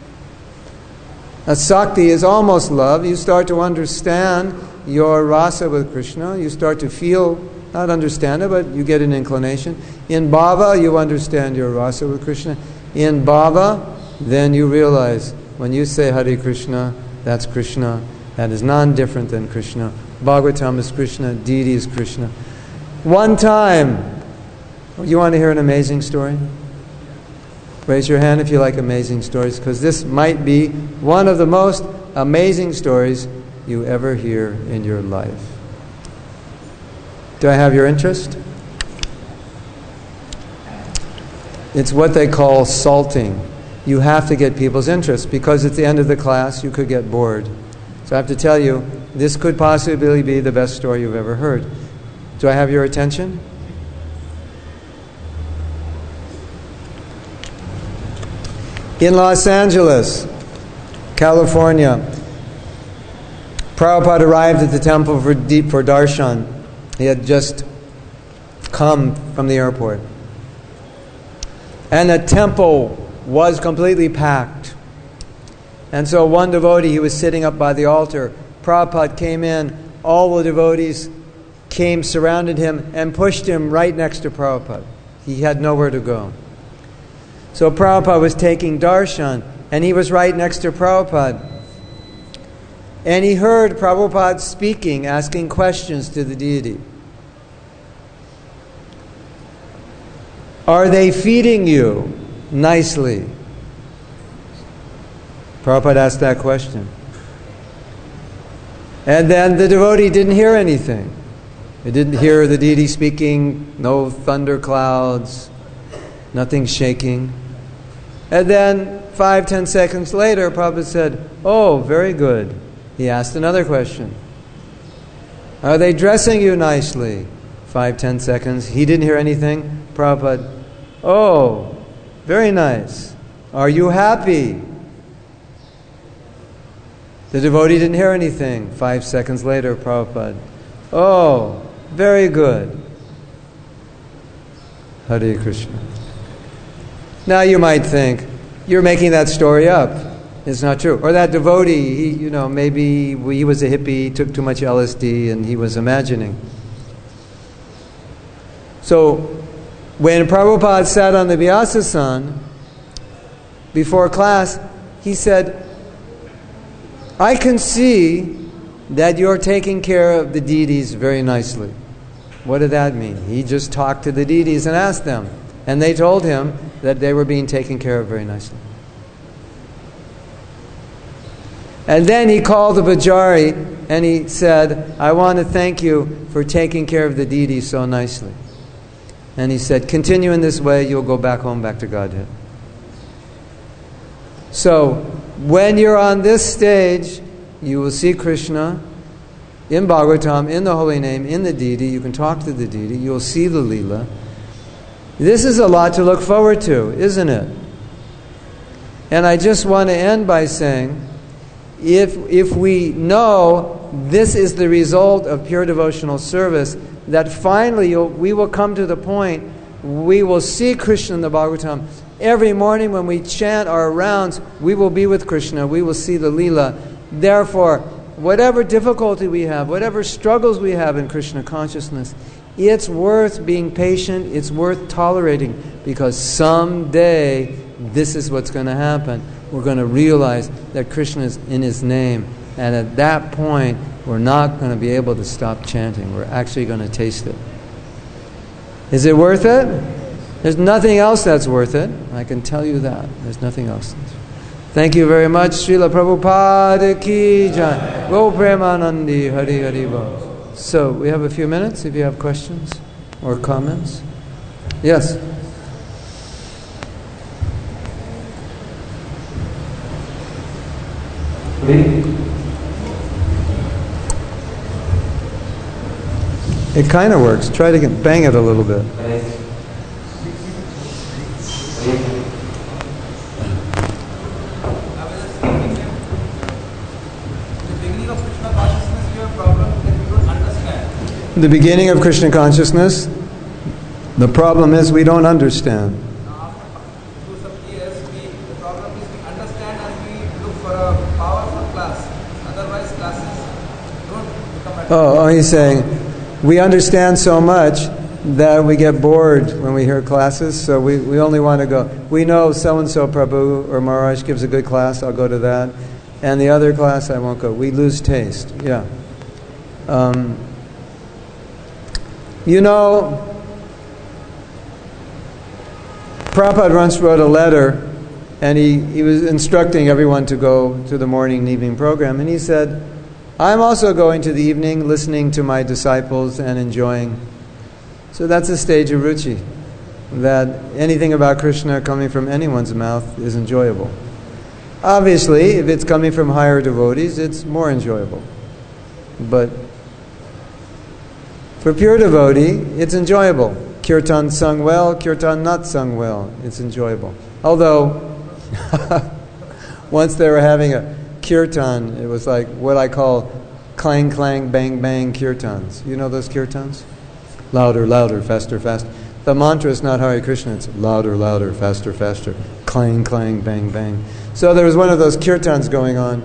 Asakti is almost love. You start to understand your rasa with Krishna. You start to feel, not understand it, but you get an inclination. In bhava, you understand your rasa with Krishna. In bhava, then you realize when you say Hare Krishna, that's Krishna. That is non-different than Krishna. Bhagavatam is Krishna. Deity is Krishna. One time, you want to hear an amazing story? Raise your hand if you like amazing stories, because this might be one of the most amazing stories you ever hear in your life. Do I have your interest? It's what they call salting. You have to get people's interest, because at the end of the class you could get bored. So I have to tell you, this could possibly be the best story you've ever heard. Do I have your attention? In Los Angeles, California, Prabhupada arrived at the temple for, for darshan. He had just come from the airport. And the temple was completely packed. And so one devotee, he was sitting up by the altar. Prabhupada came in, all the devotees came, surrounded him, and pushed him right next to Prabhupada. He had nowhere to go. So Prabhupada was taking darshan, and he was right next to Prabhupada. And he heard Prabhupada speaking, asking questions to the deity. Are they feeding you nicely? Prabhupada asked that question. And then the devotee didn't hear anything. He didn't hear the deity speaking, no thunderclouds, nothing shaking. And then five, ten seconds later, Prabhupada said, oh, very good. He asked another question. Are they dressing you nicely? Five, ten seconds. He didn't hear anything. Prabhupada, oh, very nice. Are you happy? The devotee didn't hear anything. Five seconds later, Prabhupada, oh, very good. Hare Krishna. Now you might think, you're making that story up. It's not true. Or that devotee, he, you know, maybe he was a hippie, took too much L S D, and he was imagining. So, when Prabhupada sat on the Vyasasana before class, he said, I can see that you're taking care of the deities very nicely. What did that mean? He just talked to the deities and asked them. And they told him that they were being taken care of very nicely. And then he called the Pujari and he said, I want to thank you for taking care of the deity so nicely. And he said, continue in this way, you'll go back home, back to Godhead. So, when you're on this stage, you will see Krishna in Bhagavatam, in the holy name, in the deity. You can talk to the deity. You'll see the Leela. This is a lot to look forward to, isn't it? And I just want to end by saying, if if we know this is the result of pure devotional service, that finally you'll, we will come to the point we will see Krishna in the Bhagavatam. Every morning when we chant our rounds, we will be with Krishna. We will see the Leela. Therefore, whatever difficulty we have, whatever struggles we have in Krishna consciousness, it's worth being patient, it's worth tolerating, because someday this is what's going to happen. We're going to realize that Krishna is in His name, and at that point, we're not going to be able to stop chanting. We're actually going to taste it. Is it worth it? There's nothing else that's worth it. I can tell you that. There's nothing else. Thank you very much. Srila Prabhupada ki jai. Go Premanandi Hari Hari Bol. So, we have a few minutes if you have questions or comments. Yes? It kind of works. Try to get, bang it a little bit. The beginning of Krishna consciousness, the problem is we don't understand. Oh, oh, he's saying, we understand so much that we get bored when we hear classes, so we, we only want to go. We know so-and-so Prabhu or Maharaj gives a good class, I'll go to that. And the other class, I won't go. We lose taste, yeah. Um, you know, Prabhupada once wrote a letter, and he, he was instructing everyone to go to the morning and evening program, and he said, I'm also going to the evening, listening to my disciples and enjoying. So that's a stage of ruchi, that anything about Krishna coming from anyone's mouth is enjoyable. Obviously, if it's coming from higher devotees, it's more enjoyable. But for pure devotee, it's enjoyable. Kirtan sung well, kirtan not sung well, it's enjoyable. Although, once they were having a kirtan, it was like what I call clang, clang, bang, bang kirtans. You know those kirtans? Louder, louder, faster, faster. The mantra is not Hare Krishna, it's louder, louder, faster, faster. Clang, clang, bang, bang. So there was one of those kirtans going on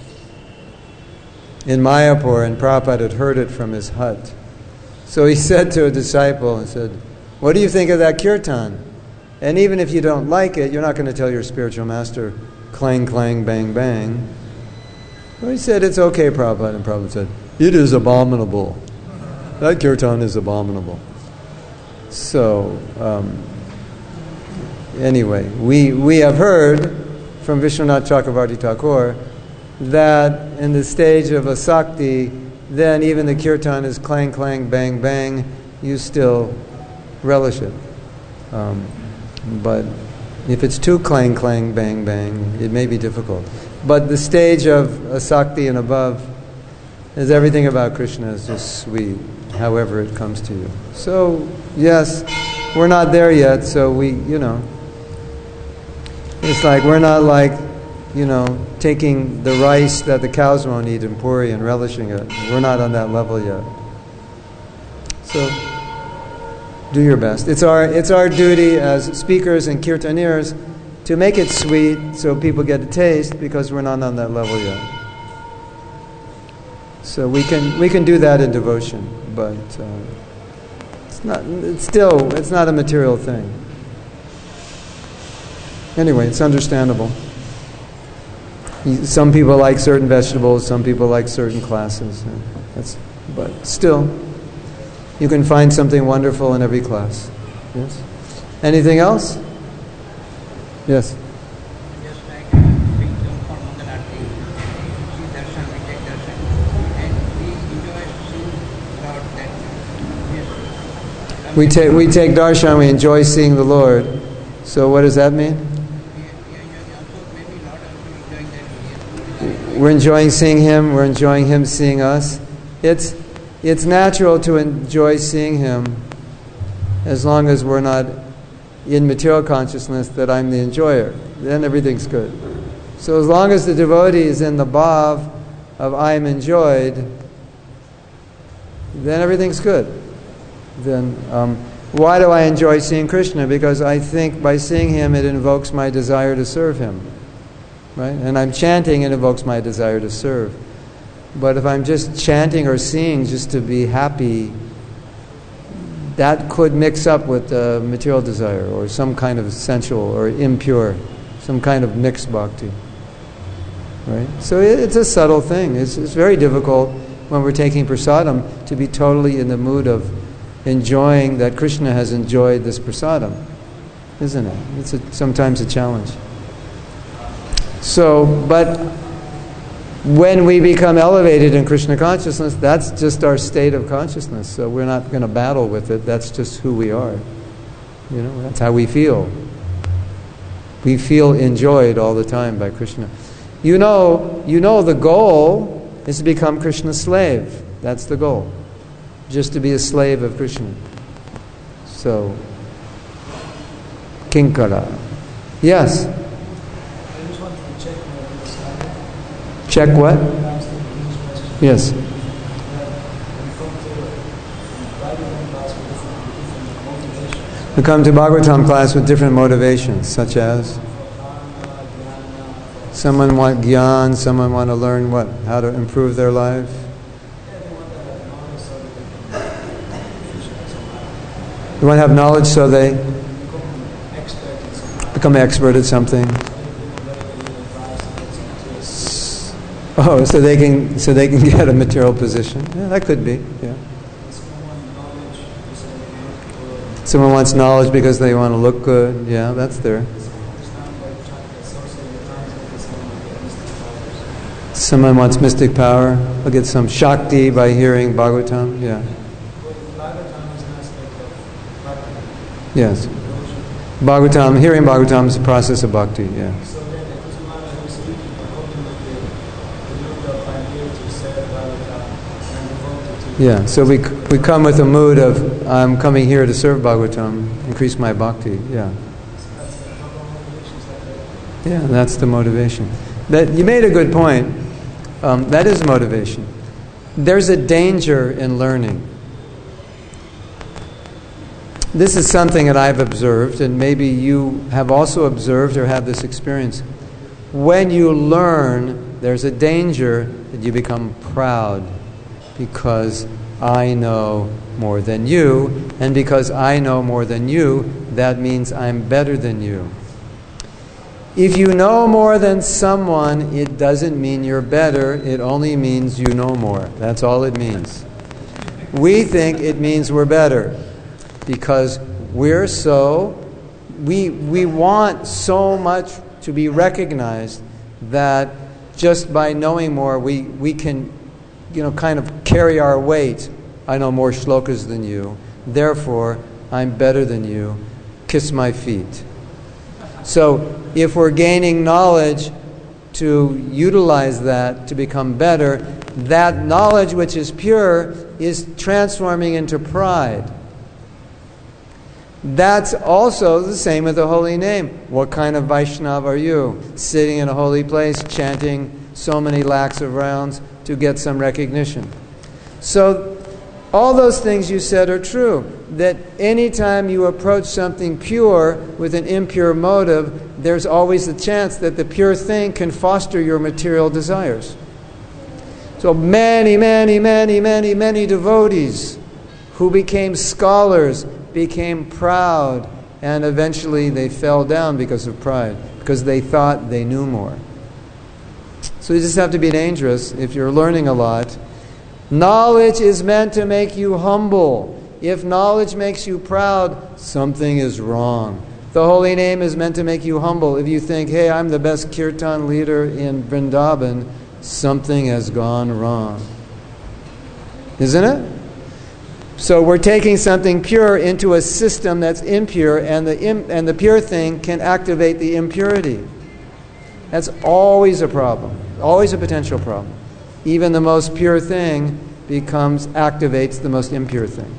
in Mayapur, and Prabhupada had heard it from his hut. So he said to a disciple, and said, what do you think of that kirtan? And even if you don't like it, you're not going to tell your spiritual master, clang, clang, bang, bang. Well, he said, it's okay, Prabhupada. And Prabhupada said, it is abominable. That kirtan is abominable. So, um, anyway, we, we have heard from Vishwanath Chakravarti Thakur that in the stage of asakti, then even the kirtan is clang, clang, bang, bang, you still relish it. Um, but if it's too clang, clang, bang, bang, it may be difficult. But the stage of asakti and above is everything about Krishna is just sweet, however it comes to you. So, yes, we're not there yet, so we, you know, it's like we're not like, you know, taking the rice that the cows won't eat in Puri and relishing it. We're not on that level yet. So, do your best. It's our it's our duty as speakers and kirtaniers to make it sweet so people get a taste, because we're not on that level yet. So we can we can do that in devotion, but uh, it's not. It's still it's not a material thing. Anyway, it's understandable. Some people like certain vegetables, some people like certain classes. That's, but still, you can find something wonderful in every class. Yes? Anything else? Yes? Just like uh, doing some form of the We take we take darshan, we enjoy seeing the Lord. So what does that mean? We're enjoying seeing Him, we're enjoying Him seeing us. It's it's natural to enjoy seeing Him as long as we're not in material consciousness that I'm the enjoyer. Then everything's good. So as long as the devotee is in the bhav of I am enjoyed, then everything's good. Then um, why do I enjoy seeing Krishna? Because I think by seeing Him it invokes my desire to serve Him. Right? And I'm chanting, it evokes my desire to serve. But if I'm just chanting or seeing just to be happy, that could mix up with uh, material desire or some kind of sensual or impure, some kind of mixed bhakti. Right? So it, it's a subtle thing. It's, it's very difficult when we're taking prasadam to be totally in the mood of enjoying that Krishna has enjoyed this prasadam, isn't it? It's a, sometimes a challenge. So, but when we become elevated in Krishna consciousness, that's just our state of consciousness. So we're not going to battle with it. That's just who we are. You know, that's how we feel. We feel enjoyed all the time by Krishna. You know, you know the goal is to become Krishna's slave. That's the goal. Just to be a slave of Krishna. So, Kinkara. Yes? Check what? Yes. We come to Bhagavatam class with different motivations, such as someone want gyan, someone want to learn what? How to improve their life. You want to have knowledge so they become expert at something. Oh, so they can so they can get a material position. Yeah, that could be. Yeah. Someone wants knowledge because they want to look good. Yeah, that's there. Someone wants mystic power. They'll get some shakti by hearing Bhagavatam. Yeah. Yes. Bhagavatam, hearing Bhagavatam is a process of bhakti. Yeah. Yeah, so we we come with a mood of I'm coming here to serve Bhagavatam, increase my bhakti. Yeah, yeah, that's the motivation. That you made a good point. Um, that is motivation. There's a danger in learning. This is something that I've observed, and maybe you have also observed or have this experience. When you learn, there's a danger that you become proud. Because I know more than you, and because I know more than you, that means I'm better than you. If you know more than someone, it doesn't mean you're better, it only means you know more. That's all it means. We think it means we're better, because we're so, we, we want so much to be recognized that just by knowing more, we, we can you know, kind of carry our weight. I know more shlokas than you. Therefore, I'm better than you. Kiss my feet. So, if we're gaining knowledge to utilize that to become better, that knowledge which is pure is transforming into pride. That's also the same with the holy name. What kind of Vaishnava are you? Sitting in a holy place, chanting so many lakhs of rounds to get some recognition. So all those things you said are true. That anytime you approach something pure with an impure motive, there's always a chance that the pure thing can foster your material desires. So many, many, many, many, many devotees who became scholars became proud, and eventually they fell down because of pride, because they thought they knew more. So you just have to be dangerous if you're learning a lot. Knowledge is meant to make you humble. If knowledge makes you proud, something is wrong. The holy name is meant to make you humble. If you think, hey, I'm the best kirtan leader in Vrindavan, something has gone wrong. Isn't it? So we're taking something pure into a system that's impure, and the im- and the pure thing can activate the impurity. That's always a problem, always a potential problem. Even the most pure thing becomes, activates the most impure thing.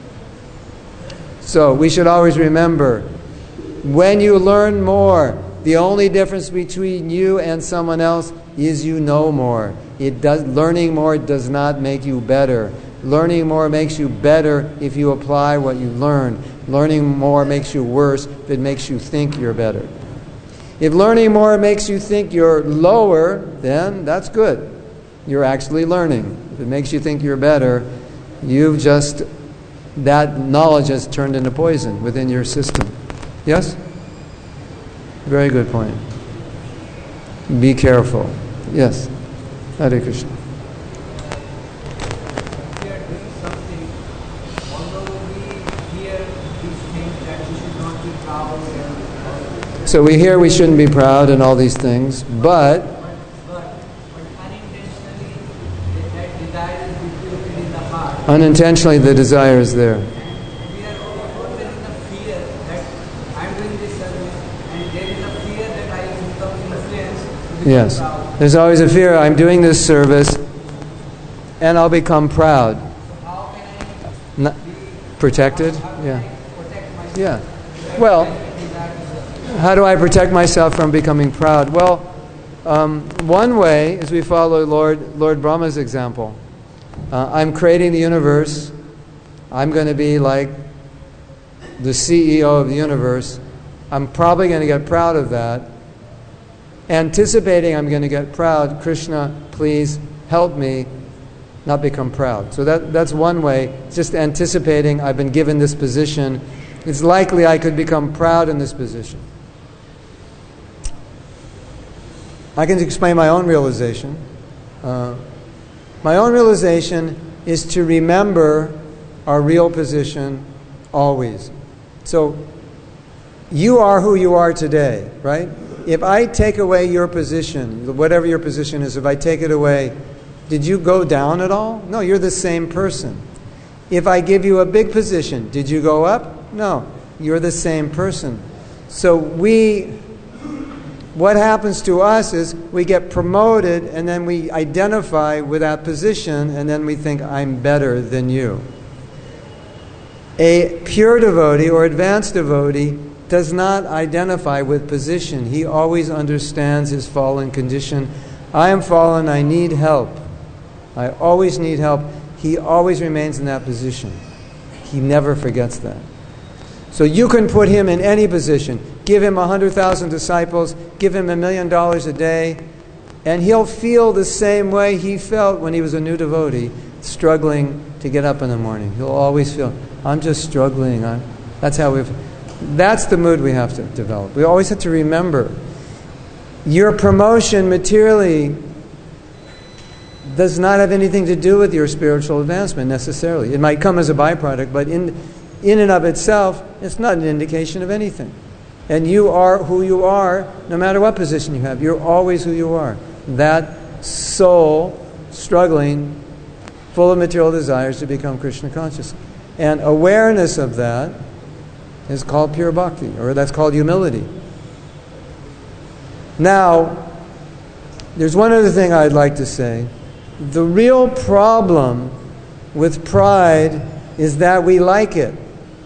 So we should always remember, when you learn more, the only difference between you and someone else is you know more. It does, learning more does not make you better. Learning more makes you better if you apply what you learn. Learning more makes you worse if it makes you think you're better. If learning more makes you think you're lower, then that's good. You're actually learning. If it makes you think you're better, you've just, that knowledge has turned into poison within your system. Yes? Very good point. Be careful. Yes. Hare Krishna. So we hear we shouldn't be proud and all these things, but unintentionally the desire is there. We are always in the fear that I'm doing this service, and there is a fear that I will become influenced. Yes. There's always a fear, I'm doing this service and I'll become proud. So how can I Not protected? Yeah. protect myself? Yeah. Well, how do I protect myself from becoming proud? Well, um, one way is we follow Lord Lord Brahma's example. Uh, I'm creating the universe. I'm going to be like the C E O of the universe. I'm probably going to get proud of that. Anticipating I'm going to get proud, Krishna, please help me not become proud. So that that's one way. It's just anticipating I've been given this position. It's likely I could become proud in this position. I can explain my own realization. Uh, my own realization is to remember our real position always. So, you are who you are today, right? If I take away your position, whatever your position is, if I take it away, did you go down at all? No, you're the same person. If I give you a big position, did you go up? No, you're the same person. So we... What happens to us is we get promoted and then we identify with that position and then we think, I'm better than you. A pure devotee or advanced devotee does not identify with position. He always understands his fallen condition. I am fallen, I need help. I always need help. He always remains in that position. He never forgets that. So you can put him in any position. Give him a hundred thousand disciples, give him a million dollars a day, and he'll feel the same way he felt when he was a new devotee, struggling to get up in the morning. He'll always feel, I'm just struggling. I'm, that's how we've... That's the mood we have to develop. We always have to remember, your promotion materially does not have anything to do with your spiritual advancement necessarily. It might come as a byproduct, but in... in and of itself, it's not an indication of anything. And you are who you are, no matter what position you have. You're always who you are. That soul struggling, full of material desires to become Krishna conscious. And awareness of that is called pure bhakti, or that's called humility. Now, there's one other thing I'd like to say. The real problem with pride is that we like it.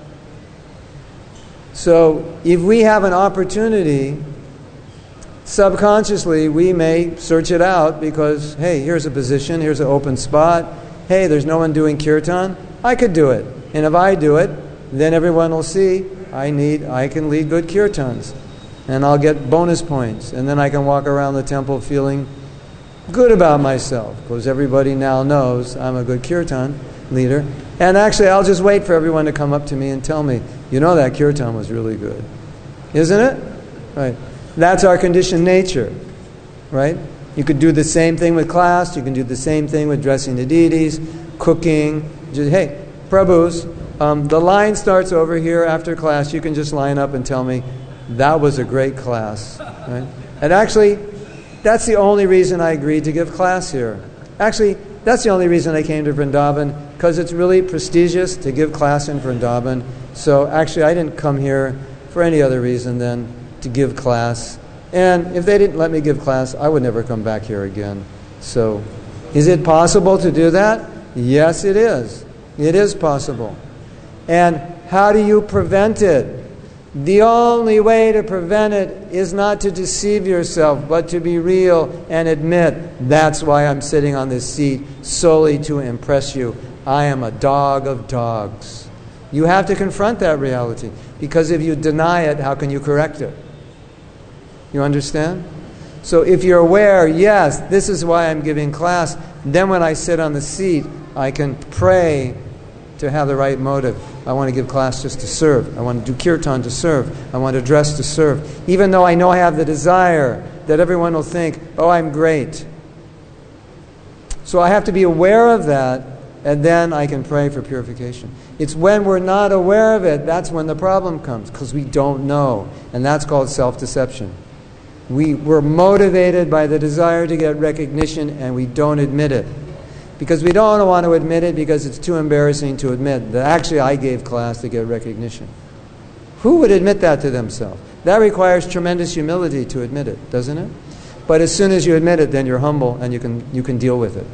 So if we have an opportunity, subconsciously we may search it out because, hey, here's a position, here's an open spot. Hey, there's no one doing kirtan. I could do it. And if I do it, then everyone will see I need, I can lead good kirtans. And I'll get bonus points. And then I can walk around the temple feeling good about myself because everybody now knows I'm a good kirtan leader. And actually, I'll just wait for everyone to come up to me and tell me, you know, that kirtan was really good. Isn't it? Right. That's our conditioned nature. Right? You could do the same thing with class. You can do the same thing with dressing the deities, cooking. Just, hey, Prabhus, um, the line starts over here after class. You can just line up and tell me, that was a great class. Right? And actually, that's the only reason I agreed to give class here. Actually, That's the only reason I came to Vrindavan, because it's really prestigious to give class in Vrindavan. So actually, I didn't come here for any other reason than to give class. And if they didn't let me give class, I would never come back here again. So, is it possible to do that? Yes, it is. It is possible. And how do you prevent it? The only way to prevent it is not to deceive yourself, but to be real and admit, that's why I'm sitting on this seat, solely to impress you. I am a dog of dogs. You have to confront that reality, because if you deny it, how can you correct it? You understand? So if you're aware, yes, this is why I'm giving class, then when I sit on the seat, I can pray to have the right motive. I want to give class just to serve. I want to do kirtan to serve. I want to dress to serve. Even though I know I have the desire that everyone will think, oh, I'm great. So I have to be aware of that, and then I can pray for purification. It's when we're not aware of it, that's when the problem comes, because we don't know. And that's called self-deception. We, we're motivated by the desire to get recognition, and we don't admit it. Because we don't want to admit it because it's too embarrassing to admit that actually I gave class to get recognition. Who would admit that to themselves? That requires tremendous humility to admit it, doesn't it? But as soon as you admit it, then you're humble and you can you can deal with it.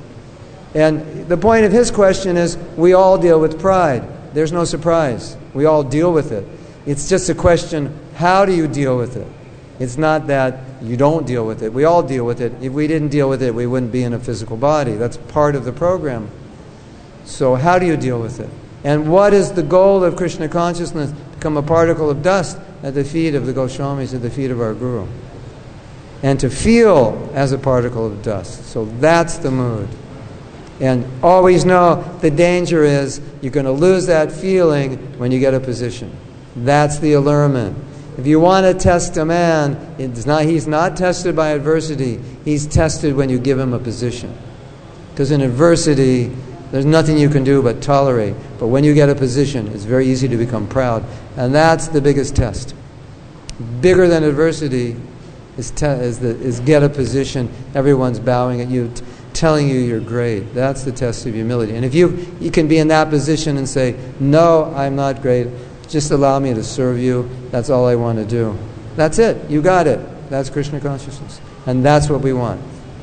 And the point of his question is, we all deal with pride. There's no surprise. We all deal with it. It's just a question, how do you deal with it? It's not that you don't deal with it. We all deal with it. If we didn't deal with it, we wouldn't be in a physical body. That's part of the program. So how do you deal with it? And what is the goal of Krishna consciousness? Become a particle of dust at the feet of the Goswamis, at the feet of our Guru. And to feel as a particle of dust. So that's the mood. And always know the danger is you're going to lose that feeling when you get a position. That's the allurement. If you want to test a man, it's not, he's not tested by adversity. He's tested when you give him a position. Because in adversity, there's nothing you can do but tolerate. But when you get a position, it's very easy to become proud. And that's the biggest test. Bigger than adversity is, te- is, the, is get a position. Everyone's bowing at you, t- telling you you're great. That's the test of humility. And if you, you can be in that position and say, no, I'm not great. Just allow me to serve you. That's all I want to do. That's it. You got it. That's Krishna consciousness. And that's what we want.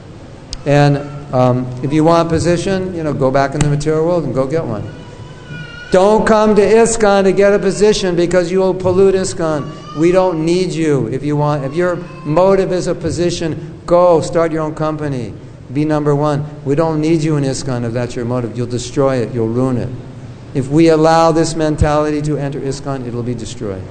And um, if you want position, you know, go back in the material world and go get one. Don't come to ISKCON to get a position because you will pollute ISKCON. We don't need you. If you want, if your motive is a position, go start your own company. Be number one. We don't need you in ISKCON if that's your motive. You'll destroy it. You'll ruin it. If we allow this mentality to enter ISKCON, it'll be destroyed.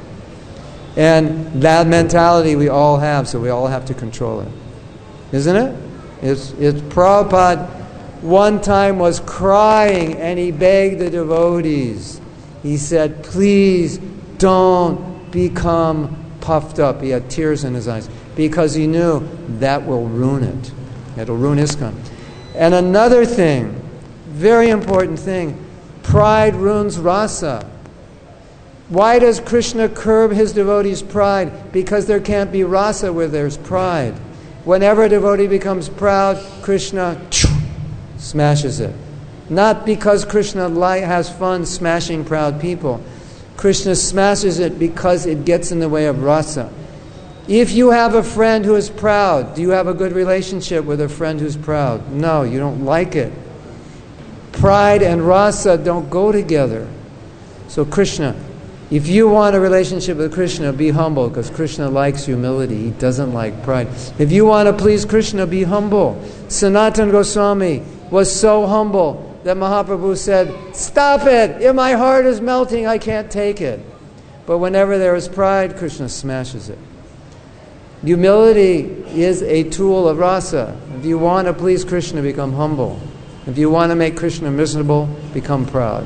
And that mentality we all have, so we all have to control it. Isn't it? It's, it's Prabhupada one time was crying and he begged the devotees. He said, please don't become puffed up. He had tears in his eyes because he knew that will ruin it. It'll ruin ISKCON. And another thing, very important thing, pride ruins rasa. Why does Krishna curb his devotees' pride? Because there can't be rasa where there's pride. Whenever a devotee becomes proud, Krishna smashes it. Not because Krishna has fun smashing proud people. Krishna smashes it because it gets in the way of rasa. If you have a friend who is proud, do you have a good relationship with a friend who's proud? No, you don't like it. Pride and rasa don't go together. So Krishna, if you want a relationship with Krishna, be humble, because Krishna likes humility. He doesn't like pride. If you want to please Krishna, be humble. Sanatana Goswami was so humble that Mahaprabhu said, stop it! If my heart is melting, I can't take it. But whenever there is pride, Krishna smashes it. Humility is a tool of rasa. If you want to please Krishna, become humble. If you want to make Krishna miserable, become proud.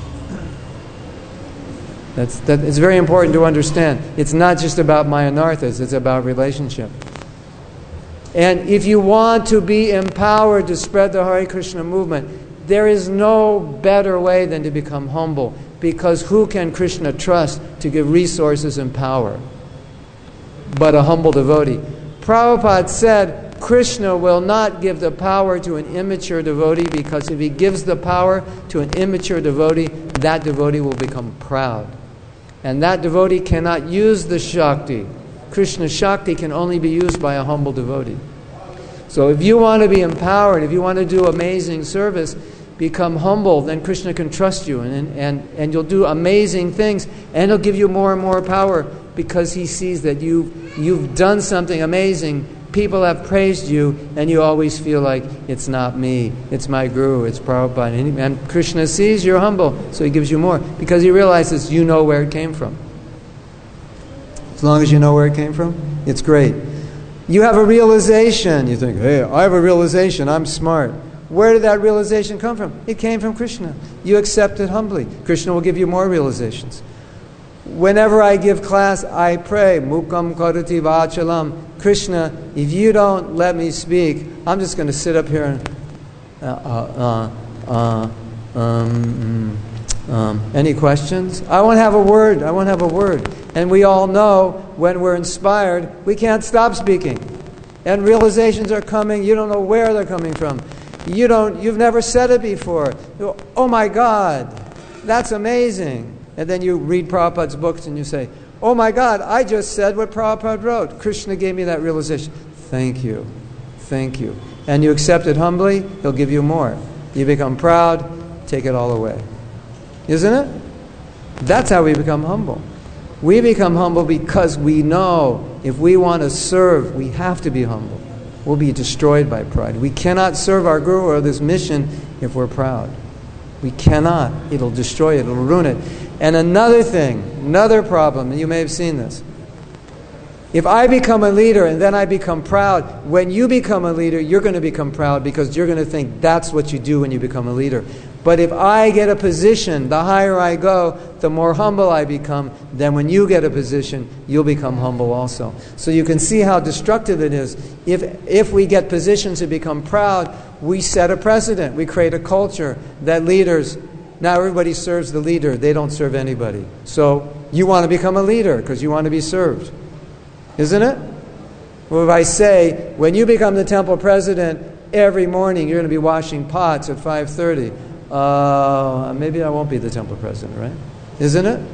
That's, that, it's very important to understand. It's not just about Mayanarthas, it's about relationship. And if you want to be empowered to spread the Hare Krishna movement, there is no better way than to become humble. Because who can Krishna trust to give resources and power but a humble devotee? Prabhupada said, Krishna will not give the power to an immature devotee, because if he gives the power to an immature devotee, that devotee will become proud. And that devotee cannot use the Shakti. Krishna's Shakti can only be used by a humble devotee. So if you want to be empowered, if you want to do amazing service, become humble, then Krishna can trust you, and, and, and you'll do amazing things, and he'll give you more and more power, because he sees that you, you've done something amazing. People have praised you, and you always feel like, it's not me, it's my Guru, it's Prabhupada. And, and Krishna sees you're humble, so he gives you more, because he realizes you know where it came from. As long as you know where it came from, it's great. You have a realization. You think, hey, I have a realization, I'm smart. Where did that realization come from? It came from Krishna. You accept it humbly. Krishna will give you more realizations. Whenever I give class, I pray, Mukam Karati Vachalam. Krishna, if you don't let me speak, I'm just going to sit up here and uh, uh, uh, uh, um, um, any questions? I won't have a word. I won't have a word. And we all know when we're inspired, we can't stop speaking. And realizations are coming. You don't know where they're coming from. You don't, you've never said it before. Oh my God, that's amazing. And then you read Prabhupada's books and you say, oh my God, I just said what Prabhupada wrote. Krishna gave me that realization. Thank you. Thank you. And you accept it humbly, he'll give you more. You become proud, take it all away. Isn't it? That's how we become humble. We become humble because we know if we want to serve, we have to be humble. We'll be destroyed by pride. We cannot serve our Guru or this mission if we're proud. We cannot. It'll destroy it. It'll ruin it. And another thing, another problem, and you may have seen this. If I become a leader and then I become proud, when you become a leader, you're going to become proud because you're going to think that's what you do when you become a leader. But if I get a position, the higher I go, the more humble I become, then when you get a position, you'll become humble also. So you can see how destructive it is. If, if we get positions to become proud, we set a precedent. We create a culture that leaders, now everybody serves the leader. They don't serve anybody. So you want to become a leader because you want to be served. Isn't it? Well, if I say, when you become the temple president, every morning you're going to be washing pots at five thirty. Uh, maybe I won't be the temple president, right? Isn't it?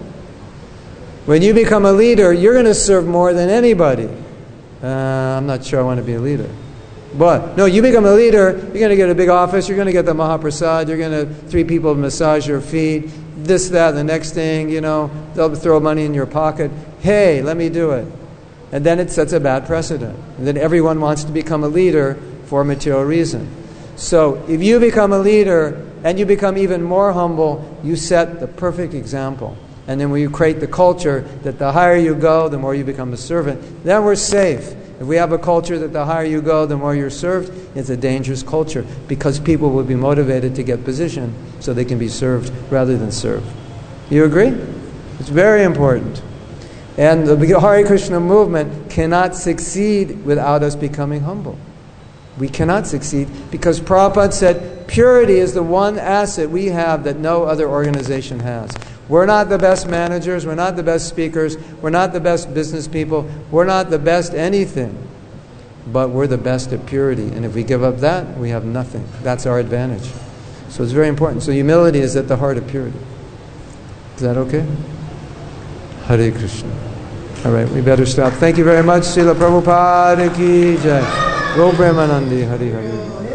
When you become a leader, you're going to serve more than anybody. Uh, I'm not sure I want to be a leader. But, no, you become a leader, you're going to get a big office, you're going to get the Mahaprasad, you're going to, three people massage your feet, this, that, the next thing, you know, they'll throw money in your pocket. Hey, let me do it. And then it sets a bad precedent. And then everyone wants to become a leader for a material reason. So if you become a leader and you become even more humble, you set the perfect example. And then when you create the culture that the higher you go, the more you become a servant, then we're safe. If we have a culture that the higher you go, the more you're served, it's a dangerous culture because people will be motivated to get position so they can be served rather than serve. You agree? It's very important. And the Hare Krishna movement cannot succeed without us becoming humble. We cannot succeed because Prabhupada said purity is the one asset we have that no other organization has. We're not the best managers, we're not the best speakers, we're not the best business people, we're not the best anything, but we're the best at purity. And if we give up that, we have nothing. That's our advantage. So it's very important. So humility is at the heart of purity. Is that okay? Hare Krishna. All right, we better stop. Thank you very much. Srila Prabhupada ki jai. Go Premanandi. Hare Hare.